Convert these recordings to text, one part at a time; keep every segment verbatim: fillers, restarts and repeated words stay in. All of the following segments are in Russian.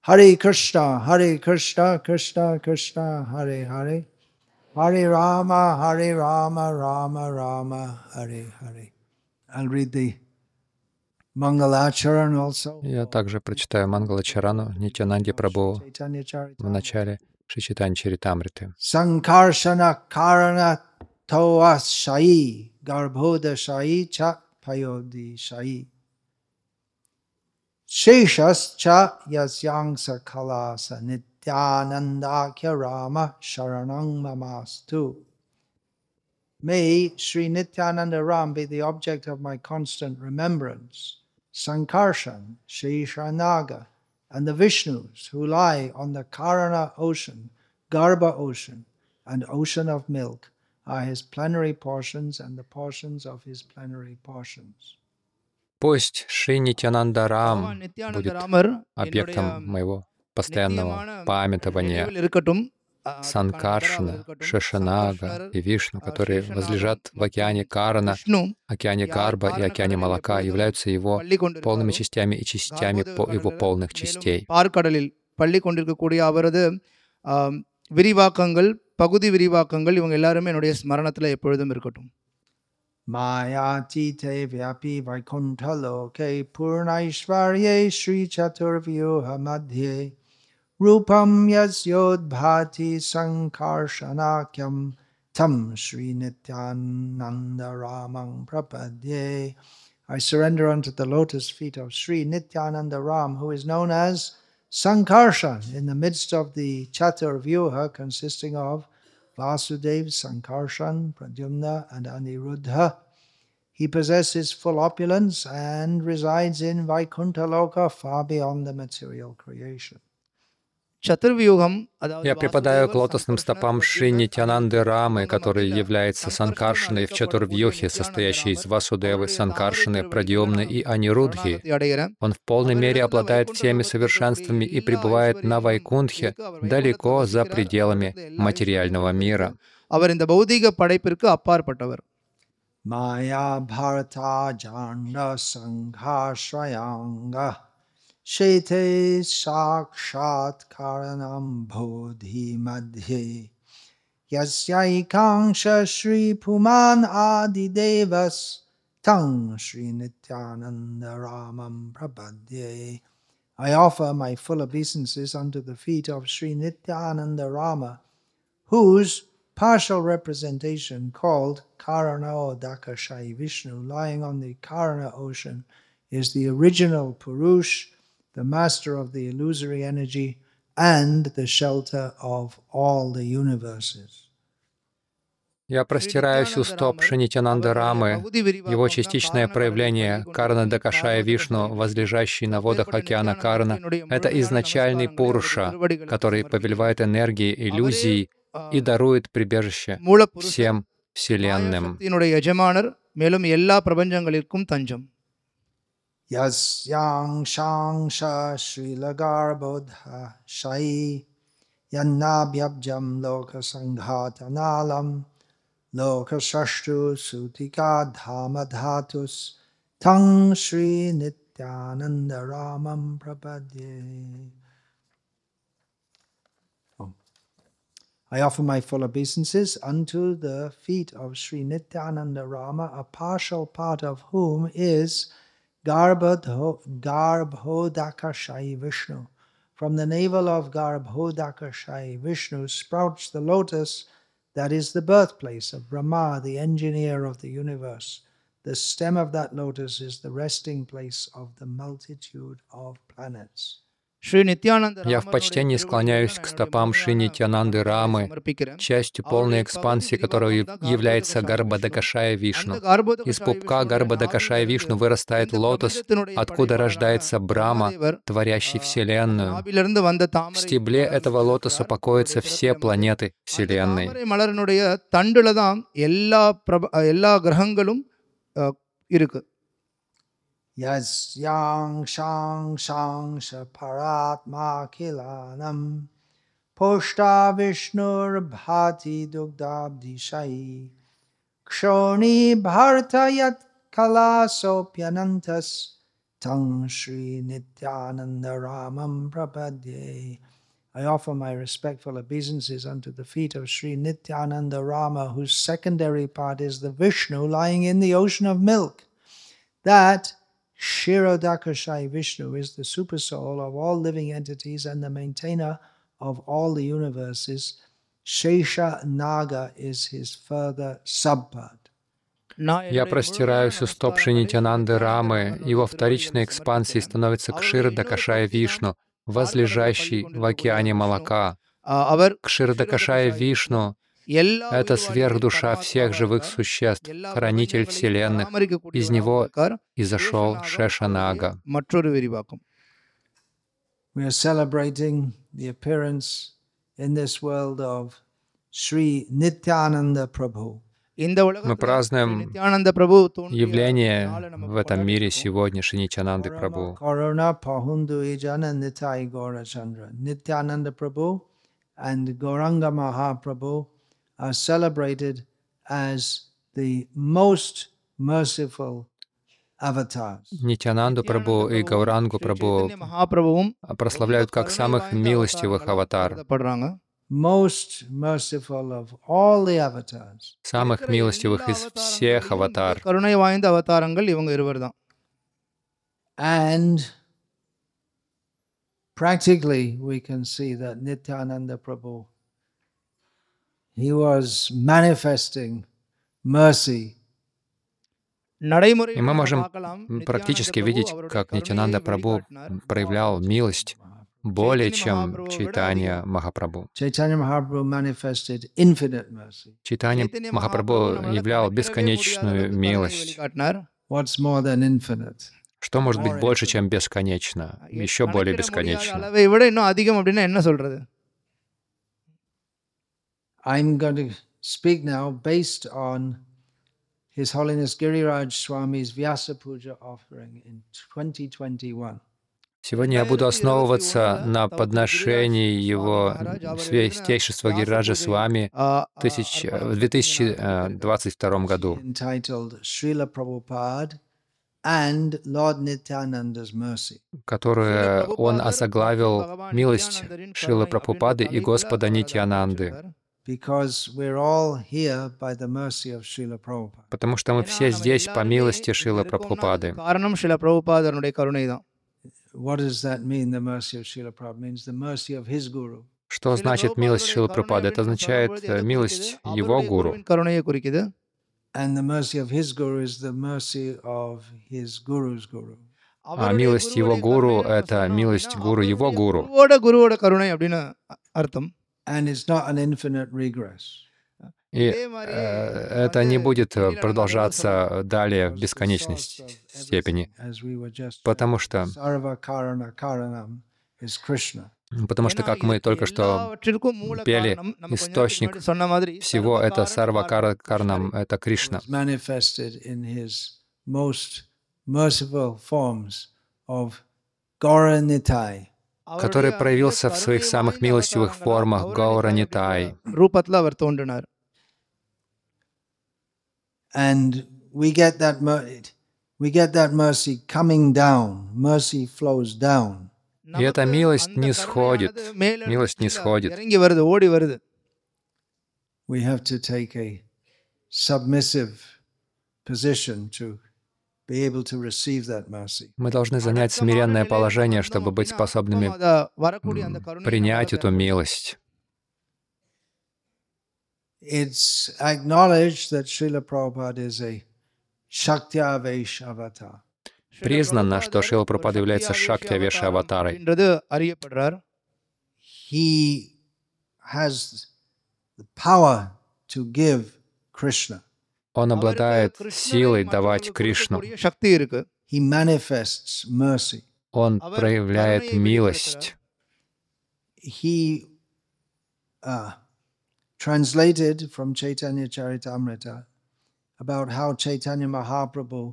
Hare Krishna, Hare Krishna, Krishna Krishna, Hare Hare, Hare Rama, Hare Rama, Rama Rama, Hare Hare. I'll read the Mangalacharan also. Я также прочитаю Мангалачарану Нитянанди Прабху в начале Шри Чайтанья Чаритамриты. Sankarshana Karana Toas Shai, Garbhoda Shai Cha Payodi Shai. Sheshas Cha Yasyangsa Kalasa Nityanandakya Rama Sharanang Mamastu. May Sri Nityananda Ram be the object of my constant remembrance. Sankarshan, Sheshanaga, and the Vishnus who lie on the Karana ocean, Garbha ocean, and ocean of milk are his plenary portions and the portions of his plenary portions. Пусть Шри Нитянанда Рам будет объектом моего постоянного памятования. Санкаршана, Шешанага и Вишну, которые возлежат в океане Карана, океане Гарба и океане Малака, являются его полными частями и частями по его полных частей. விரிவாக்கங்கள் பகுதி விரிவாக்கங்கள் இவங்க எல்லாரும் என்னுடைய ஸ்மரணத்துல எப்பொழுதும் இருக்கட்டும். Mayatite vyapi vaikuntha loke purnaishvarye Sri Chaturvyuha madhye Rupam yasyodbhati sankarshanakyam tam Sri Nityananda Ramang prapadye. I surrender unto the lotus feet of Sri Nityananda Ram, who is known as Sankarshan, in the midst of the Chaturvyuha consisting of Vasudev, Sankarshan, Pradyumna, and Aniruddha. He possesses full opulence and resides in Vaikuntha Loka, far beyond the material creation. Я припадаю к лотосным стопам Шри Нитянанды Рамы, который является Санкаршаной в Чатурвьюхе, состоящей из Васудевы, Санкаршаны, Прадьюмны и Анирудхи. Он в полной мере обладает всеми совершенствами и пребывает на Вайкунтхе, далеко за пределами материального мира. Maya Bharata Janda Sanghashrayanga Shete Sakshat Karanam Bodhi Madhye Yasyaikangsha Shri Puman Adi Devas Tang Shri Nityananda Ramam Prapadye. I offer my full obeisances unto the feet of Sri Nityananda Rama, whose partial representation called Karana Dakashai Vishnu, lying on the Karana ocean, is the original Purush, the master of the illusory energy, and the shelter of all the universes. Я простираюсь у стоп Шри Нитянанды Рамы, его частичное проявление Карана Дакашая Вишну, возлежащий на водах океана Карана. Это изначальный Пуруша, который повелевает энергией иллюзий и дарует прибежище всем вселенным. Yasyang shangsha srilagarbodha shai yannabhyabjam loka sanghatanalam loka shashtu sutika dhamadhatus tang Sri Nityananda Ramam prapadye. I offer my full obeisances unto the feet of Sri Nityananda Rama, a partial part of whom is Garbhodakashai Vishnu. From the navel of Garbhodakashai Vishnu sprouts the lotus that is the birthplace of Brahma, the engineer of the universe. The stem of that lotus is the resting place of the multitude of planets. Я в почтении склоняюсь к стопам Шри Нитянанды Рамы, частью полной экспансии которой является Гарбхадакашая Вишну. Из пупка Гарбхадакашая Вишну вырастает лотос, откуда рождается Брахма, творящий Вселенную. В стебле этого лотоса покоятся все планеты Вселенной. Yasyang shang shang shaparatma kilanam poshta vishnur bhati dugdabdi shai kshoni bharta yat kalasopyanantas Tang Shri Nityananda Ramam Prapadye. I offer my respectful obeisances unto the feet of Sri Nityananda Rama, whose secondary part is the Vishnu lying in the ocean of milk. That Kshirodakashai Vishnu is the supersoul of all living entities and the maintainer of all the universes. Shesha Naga is his further subpart. Я простираюсь у стоп Шри Нитьянанды Рамы, его вторичной экспансией становится Кширдакашая Вишну, возлежащий в океане молока. Кширдакашая Вишну — это сверхдуша всех живых существ, хранитель вселенных. Из него изошел Шешанага. We are celebrating the appearance in this world of Sri Nityananda Prabhu. Мы празднуем явление в этом мире сегодня Шри Нитьянанды Прабху. Nityananda Prabhu and Gauranga Mahaprabhu are celebrated as the most merciful avatars. Нитьянанду Прабху и Гаурангу Прабху прославляют как самых милостивых аватар. Most merciful of all the avatars. Самых милостивых из всех аватар. And practically we can see that Nityananda Prabhu, he was manifesting mercy. И мы можем практически видеть, как Нитьянанда Прабху проявлял милость более чем Чайтанья Махапрабху. Chaitanya Mahaprabhu manifested infinite mercy. Чайтанья Махапрабху являл бесконечную милость. What's more than infinite? Что может быть больше, чем бесконечно? Еще более бесконечно. I'm going to speak now based on His Holiness Giriraj Swami's Vyasa Puja offering in twenty twenty-one. Сегодня я буду основываться на подношении его святейшества Гирираджа Свами в две тысячи двадцать втором году, которое он озаглавил «Милость Шрилы Прабхупады и Господа Нитьянанды». Потому что мы все здесь по милости Шрилы Прабхупады. What does that mean, the mercy of Srila Prabhupada? It means the mercy of his guru. Что значит милость Шрилы Прабхупады? Это означает милость его гуру. And the mercy of his guru is the mercy of his guru's guru. А милость его гуру — это милость гуру его гуру. And it's not an infinite regress. И э, это не будет продолжаться далее в бесконечной степени, потому что, потому что, как мы только что пели, источник всего — это Сарва-Каранам, это Кришна, который проявился в своих самых милостивых формах Гаура-Нитай. And we get that we get that mercy coming down. Mercy flows down. И эта милость не сходит. Милость не сходит. We have to take a submissive position to be able to receive that mercy. Мы должны занять смиренное положение, чтобы быть способными принять эту милость. It's acknowledged that Srila Prabhupada is a Shaktyavesh avatar. Признано, что Шрила Прабхупада является Шактьявеша аватарой. He has the power to give Krishna. Он обладает силой давать Кришну. He manifests mercy. Он проявляет милость. He uh, translated from Chaitanya Charitamrita about how Chaitanya Mahaprabhu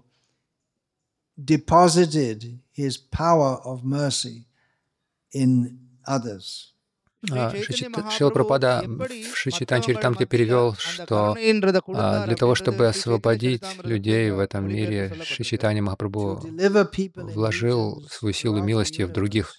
deposited his power of mercy in others. Шрила Прабхупада в Шри Чайтанья Чаритамрите перевел, что а, для того, чтобы освободить людей в этом мире, Шри Чайтанья Махапрабху вложил свою силу милости в других.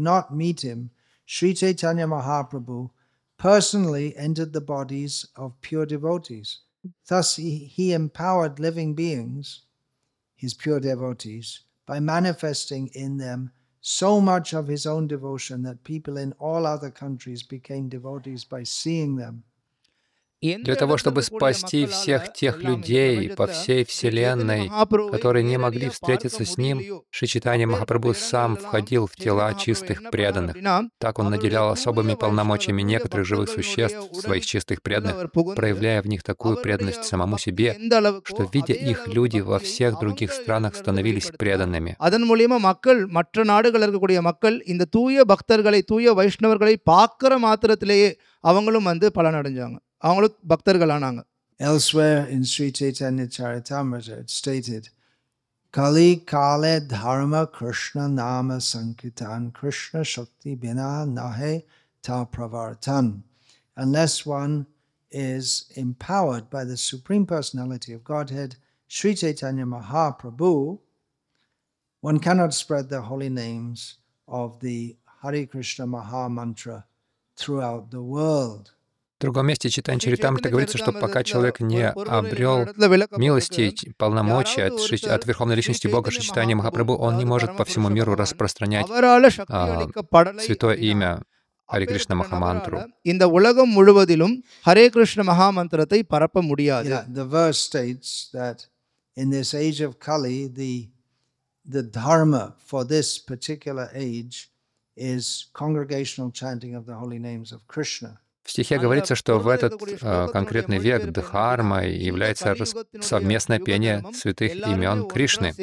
Sri Chaitanya Mahaprabhu personally entered the bodies of pure devotees. Thus he, he empowered living beings, his pure devotees, by manifesting in them so much of his own devotion that people in all other countries became devotees by seeing them. Для того, чтобы спасти всех тех людей по всей Вселенной, которые не могли встретиться с Ним, Шри Чайтанья Махапрабху сам входил в тела чистых преданных. Так он наделял особыми полномочиями некоторых живых существ, своих чистых преданных, проявляя в них такую преданность самому себе, что, видя их, люди во всех других странах становились преданными. அதன் மூலமா மக்கள் மற்ற நாடுகளில் இருக்கக்கூடிய மக்கள் இந்த தூய பக்தர்களை தூய வைஷ்ணவர்களை பார்க்கிற மாத்திரத்திலேயே அவங்களும் வந்து பலனடைஞ்சாங்க. அவங்களும் பக்தர்களானாங்க. Elsewhere in Sri Chaitanya Charitamrita it stated, Kali Kale Dharma Krishna Nama Sankirtan Krishna Shakti Bina Nahe Ta Pravartan. Unless one is empowered by the Supreme Personality of Godhead, Sri Chaitanya Mahaprabhu, one cannot spread the holy names of the Hare Krishna Maha Mantra throughout the world. В другом месте Чайтанья Чаритамрита говорится, что пока человек не обрел милости, полномочия от, Шри, от Верховной Личности Бога Шри Чайтанья Махапрабху, он не может по всему миру распространять а, святое имя Харе Кришна Махамантру. இந்த உலகம் முழுவதிலும் ஹரே கிருஷ்ண மகாமந்திரத்தை பரப்ப முடியாது. The verse states that in this age of Kali, the the dharma for this particular age is congregational chanting of the holy names of Krishna. В стихе говорится, что в этот э, конкретный век дхармой является совместное пение святых имен Кришны.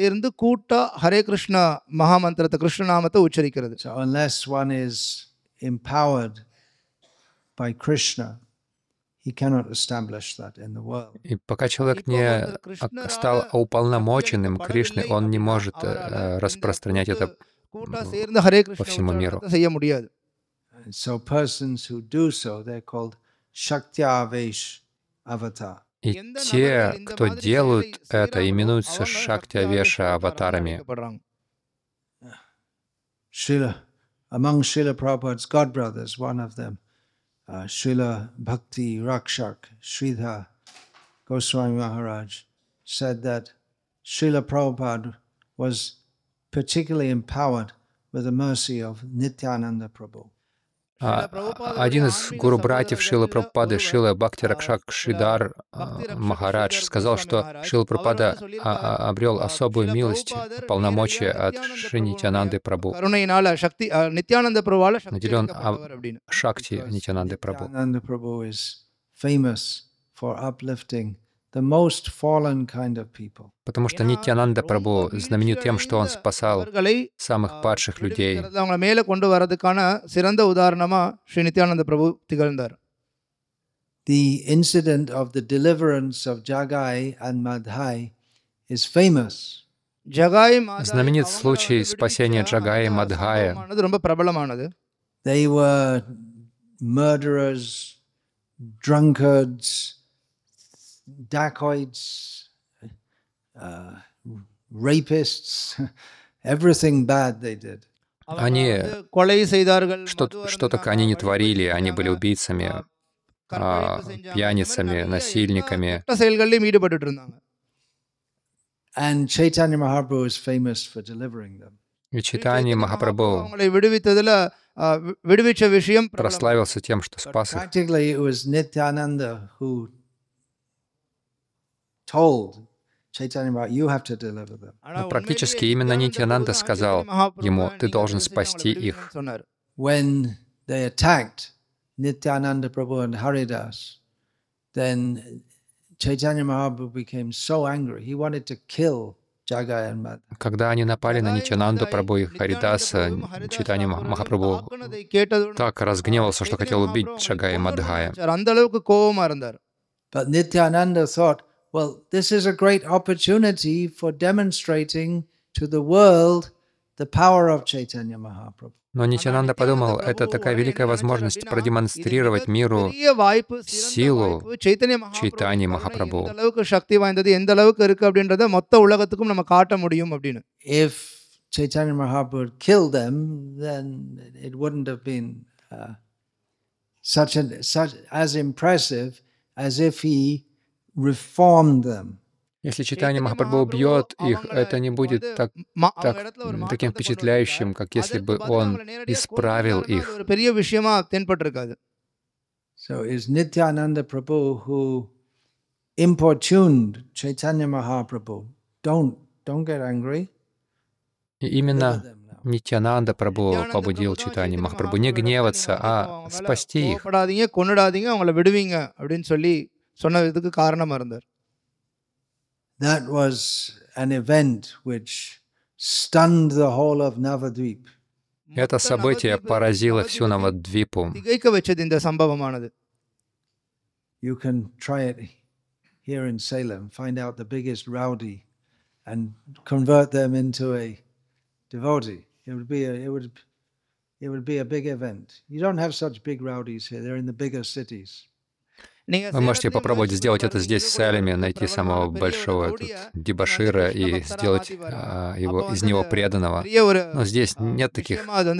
So unless one is empowered by Krishna, he cannot establish that in the world. И пока человек не стал уполномоченным Кришной, он не может э, распространять это по всему миру. So persons who do so, they're called Shaktyavesh avatar. И те, кто делают это, именуются Шактявеша аватарами. Srila, among Srila Prabhupada's godbrothers, one of them, uh, Srila Bhakti Rakshak Sridhar Goswami Maharaj, said that Srila Prabhupada was particularly empowered with the mercy of Nityananda Prabhu. Один из гуру-братьев Шрилы Прабхупады, Шрила Бхакти Ракшак Шридар Махарадж, сказал, что Шрила Прабхупада обрел особую милость, полномочия от Шри Нитьянанды Прабху. Наделен Шакти Нитьянанды Прабху. The most fallen kind of people. Потому что Нитьянанда Прабху знаменит тем, что он спасал самых падших людей. The incident of the deliverance of Jagai and Madhai is famous. Знаменит случай спасения Джагая и Мадхая. They were murderers, drunkards, dacoits, uh, rapists, everything bad they did. Они что, что только они не творили, они были убийцами, а, пьяницами, насильниками. And Chaitanya Mahaprabhu is famous for delivering them. И Чайтанья Махапрабху прославился тем, что спас их. Practically it was Nityananda who told Chaitanya Mahaprabhu, you have to deliver them. Но практически именно Нитьянанда сказал ему, ты должен спасти их. When they attacked Nityananda Prabhu and Haridas, then Chaitanya Mahaprabhu became so angry, he wanted to kill Jagai and Madhai. Когда они напали на Нитьянанду Прабху и Харидаса, Чайтанья Махапрабху так разгневался, что хотел убить Джагая и Мадхая. But Nityananda thought, well, this is a great opportunity for demonstrating to the world the power of Chaitanya Mahaprabhu. Но Нитьянанда подумал, это такая великая возможность продемонстрировать миру силу Чайтаньи Махапрабху. எந்த அளவுக்கு சக்தி வாய்ந்தது எந்த அளவுக்கு இருக்கு அப்படின்றத மொத்த உலகத்துக்கும் நம்ம காட்ட முடியும் அப்படின்னு. If Chaitanya Mahaprabhu had killed them, then it wouldn't have been uh, such an such as impressive as if he reformed them. Если Чайтанья Махапрабху убьет их, это не будет так, так, м, таким впечатляющим, как если бы он исправил их. ஒரு பெரிய விஷயமா தென்பட்டிருக்காது. So it's Nityananda Prabhu who importuned Chaitanya Mahaprabhu. Don't don't get angry. И именно Нитьянанда Прабху побудил Чайтанью Махапрабху не гневаться, а спасти их. கோபப்படாதீங்க, கொன்னுடாதீங்க, அவங்கள விடுவீங்க அப்படின்னு சொல்லி சொன்னதுக்கு காரணமா இருந்தார். That was an event which stunned the whole of Navadvip. Это событие поразило всю Навадвипу. திகைக்க வச்சது இந்த சம்பவமானது. You can try it here in Salem, find out the biggest rowdy and convert them into a devotee. It would be a, it would it would be a big event. You don't have such big rowdies here. They're in the bigger cities. Вы можете попробовать сделать это здесь, в Салеме, найти самого большого тут дебошира и сделать а, его, из него преданного. Но здесь нет таких,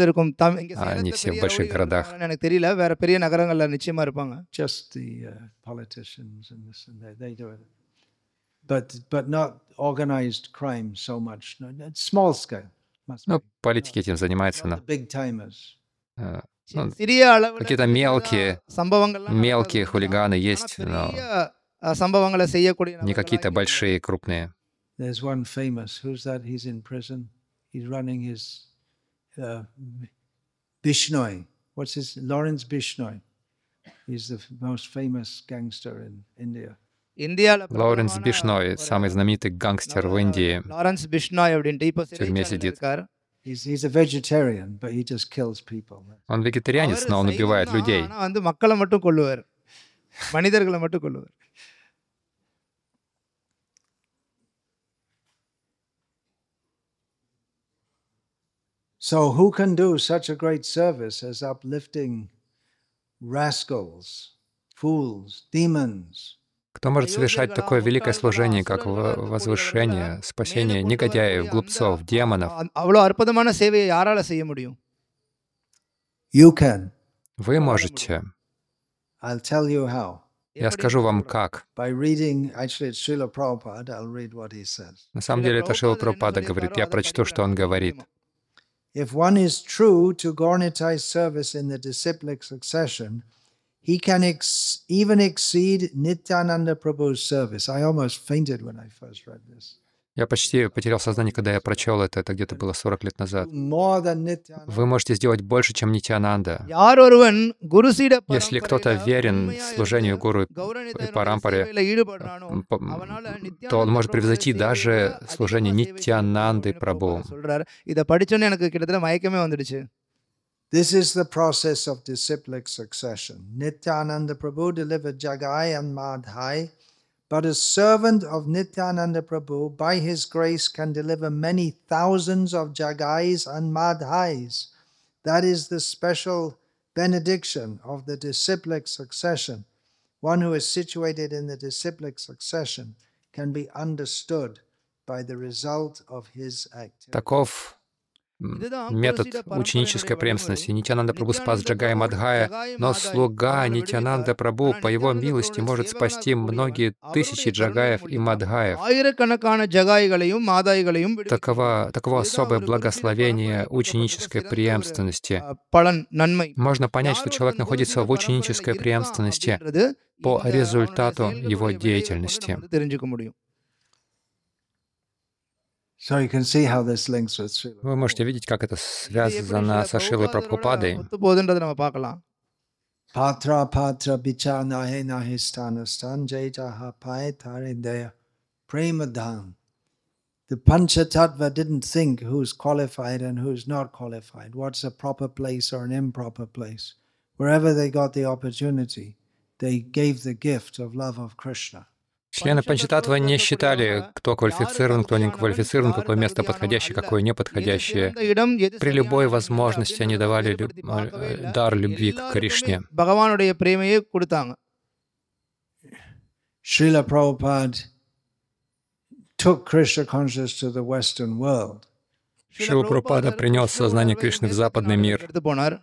а не все в больших городах. எனக்கு தெரியல, வேற பெரிய நகரங்கள்ல நிச்சயமா இருப்பாங்க. Just the uh, politicians and this and that, they do it. But but not organized crime so much. No, it's small scale. Ну, политики этим занимаются, но big timers. э, ну, சிறிய அளவுல какие-то мелкие, சம்பவங்கள்லாம் мелкие хулиганы есть, но பெரிய அஹ், சம்பவங்களை செய்யக்கூடிய не какие-то большие, крупные. There's one famous. Who's that? He's in prison. He's running his uh, Bishnoi. What's his? Lawrence Bishnoi. He's the f- most famous gangster in India. இந்தியால Лоуренс Бишной, самый знаменитый гангстер в Индии, லாரன்ஸ் பிஷ்னாய் அப்படின்ட்டு இப்போ В тюрьме சிறைச்சாலையில сидит. இருக்கார். He's he's a vegetarian, but he just kills people. он вегетарианец, அவரு но он убивает சைவம் தான், людей. ஆனா வந்து மக்களை மட்டும் கொல்லுவார், மனிதர்களை மட்டும் கொல்லுவார். So who can do such a great service as uplifting rascals, fools, demons? Кто может совершать такое великое служение, как во- возвышение, спасение негодяев, глупцов, демонов? அ- அவ்வளவு அற்புதமான சேவையை யாரால செய்ய முடியும்? You can. Вы можете. I'll tell you how. Я скажу вам как. By reading, actually it's Srila Prabhupada, I'll read what he says. На самом деле это Шрила Прабхупада говорит. Я прочту, что он говорит. If one is true to Gaurnitai's service in the disciplic succession, he can ex- even exceed Nityananda Prabhu's service. I almost fainted when I first read this. Я почти потерял сознание, когда я прочел это. Это где-то было сорок лет назад. More than Nityananda. Вы можете сделать больше, чем Нитьянанда. யார் ஒருவன் குருசீட Если кто-то верен служению гуру и парампаре, ஈடுபடுறானோ п- அவனால то он может превзойти даже служение Нитьянанды Прабху. சொல்றாரு. இத படிச்சோன்னே எனக்கு கிட்டத்தட்ட மயக்கமே வந்துடுச்சு. This is the process of disciplic succession. Nityananda Prabhu delivered Jagai and Madhai, but a servant of Nityananda Prabhu, by his grace, can deliver many thousands of Jagais and Madhais. That is the special benediction of the disciplic succession. One who is situated in the disciplic succession can be understood by the result of his activity. Таков м, метод ученической преемственности. Нитьянанда Прабху спас Джагая и Мадхая, но слуга Нитьянанда Прабху по его милости может спасти многие тысячи Джагаев и Мадхаев. ஆயிரக்கணக்கான ஜகாய்களையும் மாதாய்களையும் விடுவிக்க Таково, таково особое благословение ученической преемственности. அஹ், பலன் நன்மை Можно понять, что человек находится в ученической преемственности அப்படின்றது по இந்த результату அவனுடைய его செயல்களுடைய விளைவை деятельности. கொண்டு நம்ம தெரிஞ்சுக்க முடியும். So you can see how this links with Srila. Вы можете видеть, как это связано со Шрилой Прабхупадой. ஒத்து போகுதுன்றதை நம்ம பார்க்கலாம். Patra patra bicha nahe nahe stana stan jai jaha pai tarindeya premadhan. The Pancha Tattva didn't think who's qualified and who's not qualified, what's a proper place or an improper place. Wherever they got the opportunity, they gave the gift of love of Krishna. Члены Панчататтвы не считали, кто квалифицирован, кто не квалифицирован, какое место подходящее, какое неподходящее. При любой возможности они давали люб... дар любви к Кришне. பகவானுடைய பிரேமையை கொடுத்தாங்க. Srila Prabhupada took Krishna consciousness to the Western world. Шрила Прабхупада принес сознание Кришны в западный мир, எடுத்து போனார்.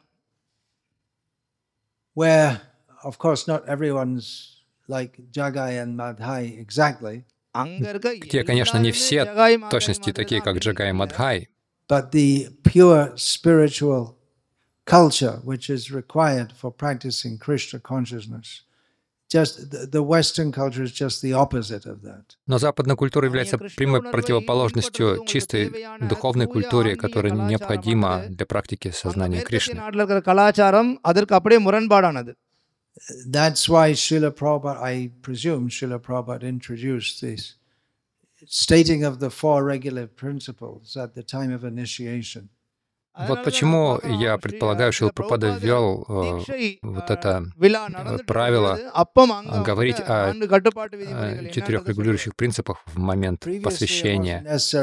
Where, of course, not everyone's like Jagai and Madhai exactly, அங்க இருக்க где, конечно, не все ஜகாய் в точности такие, как Джагай и Мадхай, but the pure spiritual culture which is required for practicing Krishna consciousness. Just the, the Western culture is just the opposite of that. но западная культура является прямой противоположностью чистой духовной культуре, которая необходима для практики сознания Кришны. நாட்டில் இருக்கிற கலாச்சாரம் அதற்கு அப்படியே முரண்பாடானது. That's why Srila Prabhupada, I presume Srila Prabhupada introduced this stating of the four regulative principles at the time of initiation. Вот почему, я предполагаю, Шрила Прабхупада ввел э, вот это э, правило говорить о, о четырех регулирующих принципах в момент посвящения.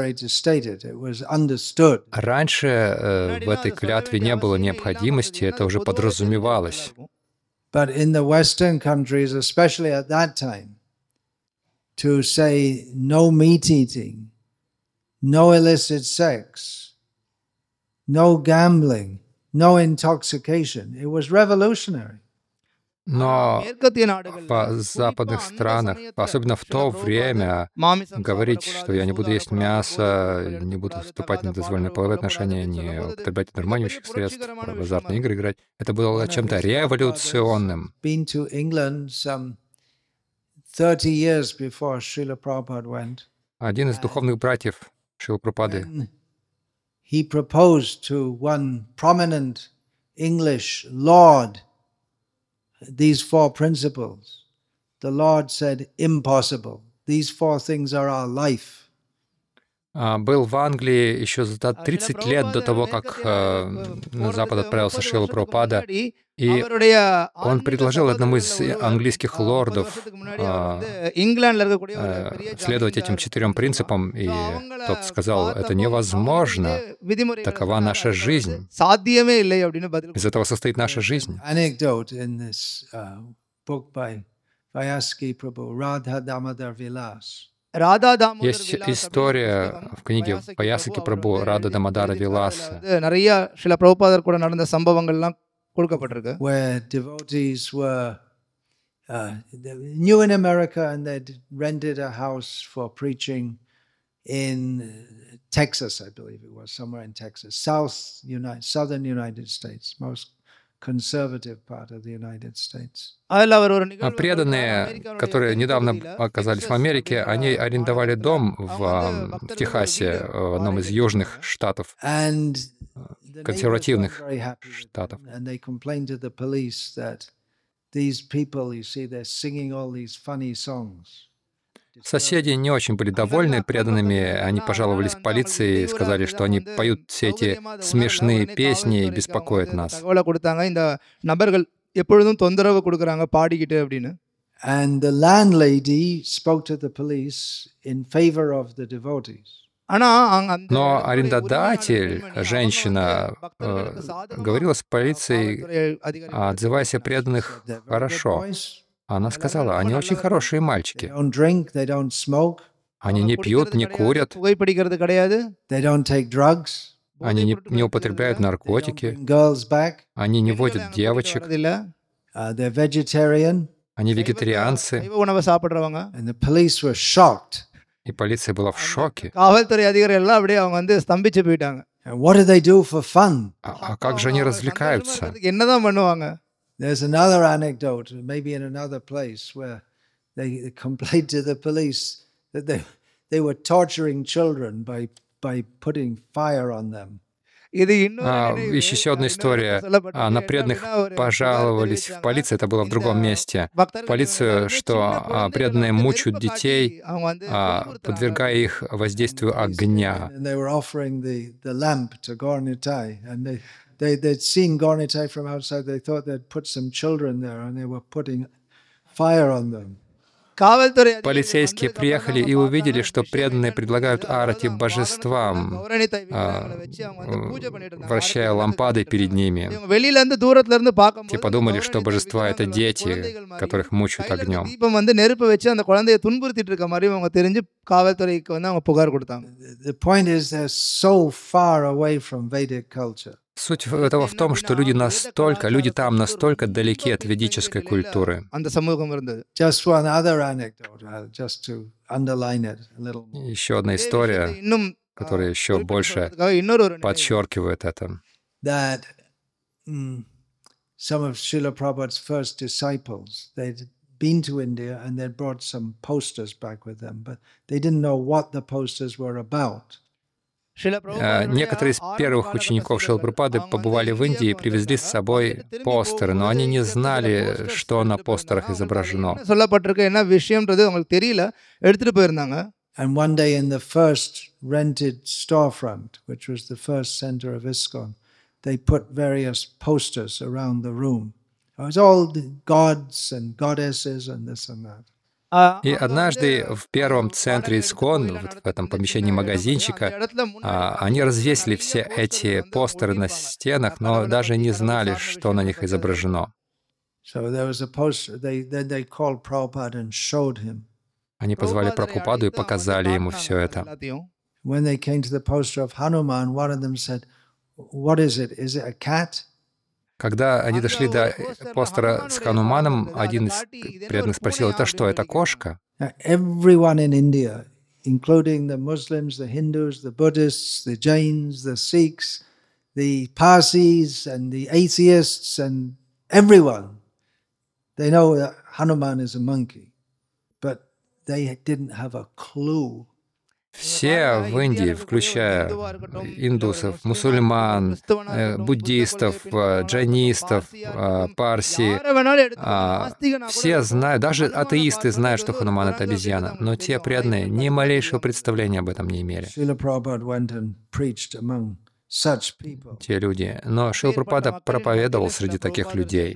Раньше э, в этой клятве не было необходимости, это уже подразумевалось. But in the Western countries, especially at that time, to say no meat eating, no illicit sex, no gambling, no intoxication. It was revolutionary. Но в западных странах, особенно в то время, говорить, что я не буду есть мясо, не буду вступать в недозволенные половые отношения, не употреблять одурманивающих средств, в азартные игры играть, это было чем-то революционным. Been to England some thirty years before Srila Prabhupada went. Один из духовных братьев Шрилы Прабхупады, he proposed to one prominent English lord these four principles. The Lord said, impossible. These four things are our life. был в Англии еще за тридцать лет до того, как на Запад отправился Шрила Прабхупада, и он предложил одному из английских лордов следовать этим четырем принципам, и тот сказал, это невозможно, такова наша жизнь. Из этого состоит наша жизнь. Есть история в книге Ваясаки Прабху Рада Дамодара Виласа, நிறைய சில பிரபுபாதர் கூட நடந்த சம்பவங்கள்லாம் கொடுக்கப்பட்டிருக்கு. Where devotees were uh, new in America and they'd rented a house for preaching in Texas, I believe it was, somewhere in Texas, South United, Southern United States, most conservative part of the United States. А преданные, которые недавно оказались в Америке, они арендовали дом в, в Техасе, в одном из южных штатов, консервативных штатов. Соседи не очень были довольны преданными, они пожаловались полиции и сказали, что они поют все эти смешные песни и беспокоят нас. And the landlady spoke to the police in favor of the devotees. Но арендодатель, женщина, э, говорила с полицией, отзываясь о преданных хорошо. Она сказала, они очень хорошие мальчики. Они не пьют, не курят. Они не, не употребляют наркотики. Они не водят девочек. Они вегетарианцы. И полиция была в шоке. А, а как же они развлекаются? There's another anecdote, maybe in another place, where they complained to the police that they, they were torturing children by, by putting fire on them. А, еще одна история. А, на преданных пожаловались в полицию, это было в другом месте, в полицию, что а, преданные мучают детей, а, подвергая их воздействию огня. They, they'd seen Gaur-Nitai from outside. They thought they'd put some children there, and they were putting fire on them. Полицейские приехали и увидели, что преданные предлагают арати божествам, а, вращая лампады перед ними. Те подумали, что божества — это дети, которых мучают огнем. The point is they're so far away from Vedic culture. Суть этого в том, что люди настолько, люди там настолько далеки от ведической культуры. Just one other anecdote, uh, just to underline it a little more. Еще одна история, которая еще больше подчеркивает это. That mm, some of Srila Prabhupada's first disciples, they'd been to India and they'd brought some posters back with them, but they didn't know what the posters were about. Некоторые из первых учеников Шрилы Прабхупады побывали в Индии и привезли с собой постеры, но они не знали, что на постерах изображено. And one day in the first rented storefront, which was the first center of ISKCON, they put various posters around the room. It was all the gods and goddesses and this and that. И однажды в первом центре ИСККОН, вот в этом помещении магазинчика, они развесили все эти постеры на стенах, но даже не знали, что на них изображено. Они позвали Прабхупаду и показали ему все это. Когда они дошли до постера с Хануманом, один из преданных спросил: «Это что, это кошка?» Everyone in India, including the Muslims, the Hindus, the Buddhists, the Jains, the Sikhs, the Parsis, and the atheists, and everyone, they know that Hanuman is a monkey, but they didn't have a clue. Все в Индии, включая индусов, мусульман, буддистов, джайнистов, парси, все знают, даже атеисты знают, что Хануман — это обезьяна, но те преданные ни малейшего представления об этом не имели. Те люди. Но Шрила Прабхупада проповедовал среди таких людей.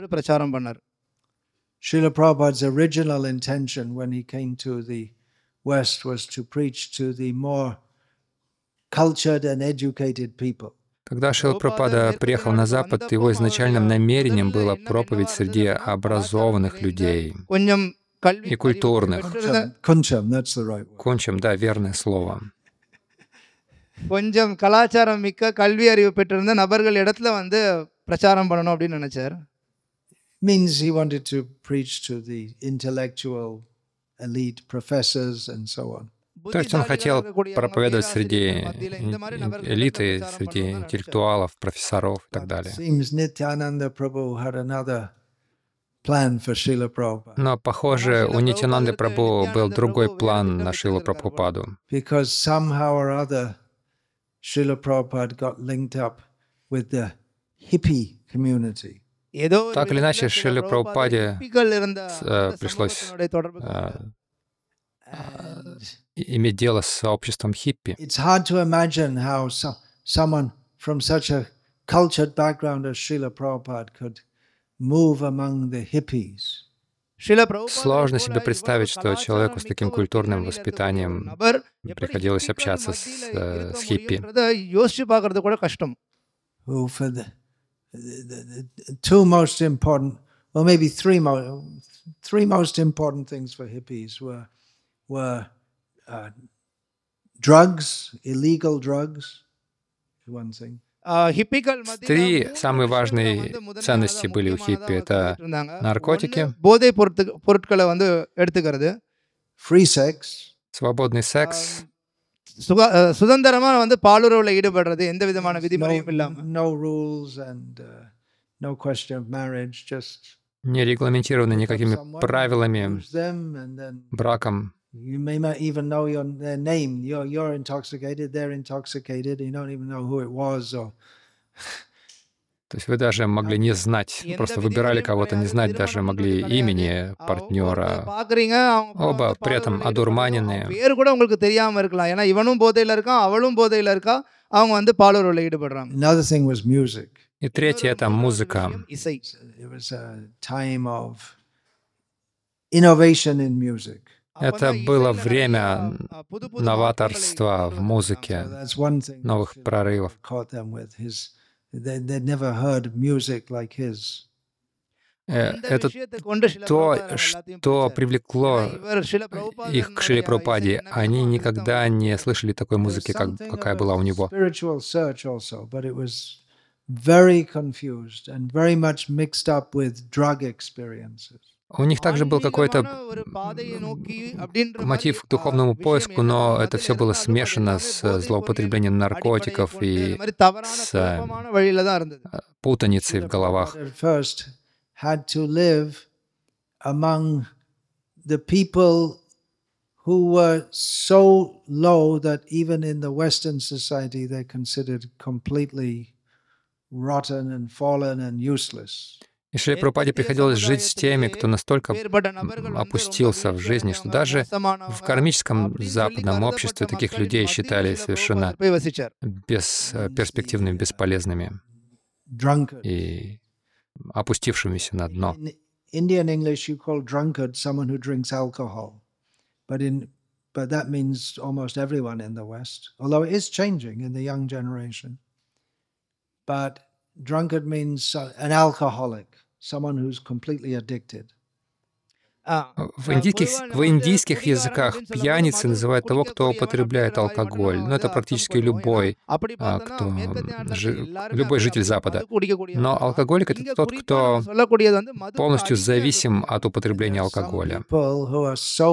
Srila Prabhupada's original intention when he came to the West was to preach to the more cultured and educated people. Когда Шрила Прабхупада приехал на Запад, его изначальным намерением было проповедь среди образованных людей и культурных. Kuncham, that's the right word. Кончам, да, верное слово. கொஞ்சம் கலாச்சாரம் மிக்க கல்வி அறிவு பெற்றிருந்த நபர்கள் இடத்துல வந்து பிரச்சாரம் பண்ணணும் அப்படின்னு நினைச்சார். Means he wanted to preach to the intellectual elite professors and so on. То есть он хотел проповедовать среди элиты, среди интеллектуалов, профессоров и так далее. Seems Nityananda Prabhu had another plan for Srila Prabhupada. Но, похоже, у Нитьянанды Прабху был другой план на Шрилу Прабхупаду. Because somehow or other Srila Prabhupada got linked up with the hippie community. Так или иначе, Шриле Прабхупаде э, пришлось э, э, иметь дело с сообществом хиппи. It's hard to imagine how so, someone from such a cultured background as Srila Prabhupada could move among the hippies. Сложно себе представить, что человеку с таким культурным воспитанием приходилось общаться с, э, с хиппи. Who for the The, the two most important, well, maybe three mo- three most important things for hippies were were uh, drugs, illegal drugs, one thing. Три самые важные ценности были у хиппи. Это наркотики, free sex, свободный секс, சுதந்திரமா வந்து பாலுறவுல ஈடுபடுறது எந்த விதமான விதிமுறையும் இல்லாம. No rules and uh, no question of marriage, just не регламентированы никакими правилами, браком. You may not even know your, their name. You're, you're intoxicated, they're intoxicated, you don't even know who it was. Or... То есть вы даже могли не знать, просто выбирали кого-то, не знать даже могли имени партнера. Оба при этом одурманенные. பேர் கூட உங்களுக்கு தெரியாம இருக்கலாம். ஏன்னா இவனும் போதையில இருக்கான், அவளும் போதையில இருக்கா. அவங்க வந்து பாலுறவுல ஈடுபடுறாங்க. Another thing was music. И третье — это музыка. It was a time of innovation in music. Это было время новаторства в So музыке, that's one thing новых Srila прорывов. Prabhupada caught them with. His, they, they'd never heard music like his. Э, அந்த Это விஷயத்தை கொண்டு சில то, பிரபுபாதர் எல்லாத்தையும் что பிடிச்சார். привлекло ஏன்னா இவர் சில их к பிரபுபாதனுடைய Шриле இசை Прабхупаде. என்ன Они விதமா никогда விருத்தம் не இருந்தது. слышали такой There was музыки, как, something of какая была у a него. spiritual search also, but it was very confused and very much mixed up with drug experiences. У них также был какой-то ஆன்மீகமான ஒரு பாதையை நோக்கி அப்படின்ற மாதிரி мотив к ஆ, духовному விஷயம் поиску, என்ன но это அதில் все было இருந்தாலும் அது смешано எல்லாமே с போதை பொருளின் злоупотреблением அடிப்படையை наркотиков கொண்டு இந்த и மாதிரி தவறான с குழப்பமான வழியில தான் இருந்தது. э, путаницей в Srila головах. Prabhupada at first had to live among the people who were so low that even in the Western society they're considered completely rotten and fallen and useless. И Шри Прабхупаде приходилось жить с теми, кто настолько வேறுபட்ட м, நபர்கள் வந்து ரொம்ப опустился в жизни, что வீழ்ச்சி даже в மோசமானவங்க кармическом அப்படின்னு சொல்லி западном கருதப்பட்ட обществе таких மக்களின் людей மத்தியில் считали சில совершенно பிரபுபாதர் போய் வசிச்சார். бесперспективными, бесполезными Drunkard. и опустившимися на дно. In Indian English, you call drunkard someone who drinks alcohol, but in but that means almost everyone in the West. Although it is changing in the young generation, but drunkard means uh, an alcoholic, someone who's completely addicted. ஆ, В ஆ, индийских, பொதுவா в நம்ம வந்து индийских குடிகாரன் языках அப்படின்னு சொல்லும்போது пьяницей மது называют того, кто குடிக்கக்கூடியவன் употребляет அப்படின்ற மாதிரி алкоголь. மட்டும் Но நம்ம это வந்து அர்த்தம் практически பண்ணுவோம். ஏன்னா любой, அப்படி а, பார்த்தோம்னா кто மேற்கத்திய நாடுல жи- இருக்க எல்லாருமே любой அப்படி житель அப்படி Запада. மது குடிக்கக்கூடியவங்க Но தான். алкоголик — это இங்க тот, குறிப்பா நம்ம кто சொல்லக்கூடியது வந்து மதுக்கு полностью அடிமையா зависим от இருக்கக்கூடியவங்க. употребления There are some алкоголя. people who are so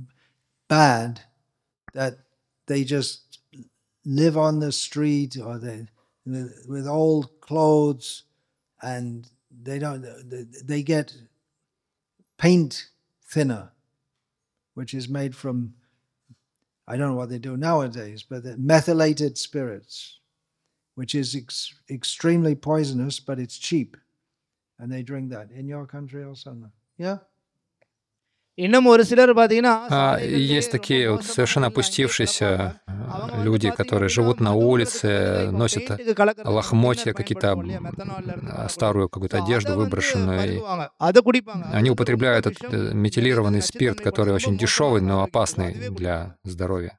bad that they just live on the street or they with old clothes and they don't they, they get paint thinner, which is made from I don't know what they do nowadays, but the methylated spirits, which is ex- extremely poisonous, but it's cheap, and they drink that. In your country also, no? Yeah. இன்னும் ஒரு சிலர் பாத்தீங்கன்னா А, சாலைகளிலேயே Есть ரொம்ப такие вот மோசமான совершенно முறையில் அங்கேயே опустившиеся கிடப்பாங்க. э, அவங்க வந்து люди, பாத்தீங்க которые அப்படின்னா живут на மதுங்கிறதுக்கு улице, பதிலா இப்போ носят பெயிண்ட்டுக்கு கலக்கிறதுக்கு நம்ம лохмотья, தின்னர் какие-то பயன்படுத்துறோம் இல்லையா, மெத்தனால்ல இருந்து м, வரக்கூடிய. старую ஸோ какую-то அதை одежду வந்து выброшенную. И பருகுவாங்க, அதை குடிப்பாங்க. அது они வந்து ரொம்ப употребляют этот விஷம் э, நிறைந்த метилированный спирт, который நச்சுத்தன்மை очень கொண்ட ரொம்ப дешевый, மோசமான но ஆரோக்கியத்துக்கு опасный அதுவே для குடிப்பாங்க. здоровья.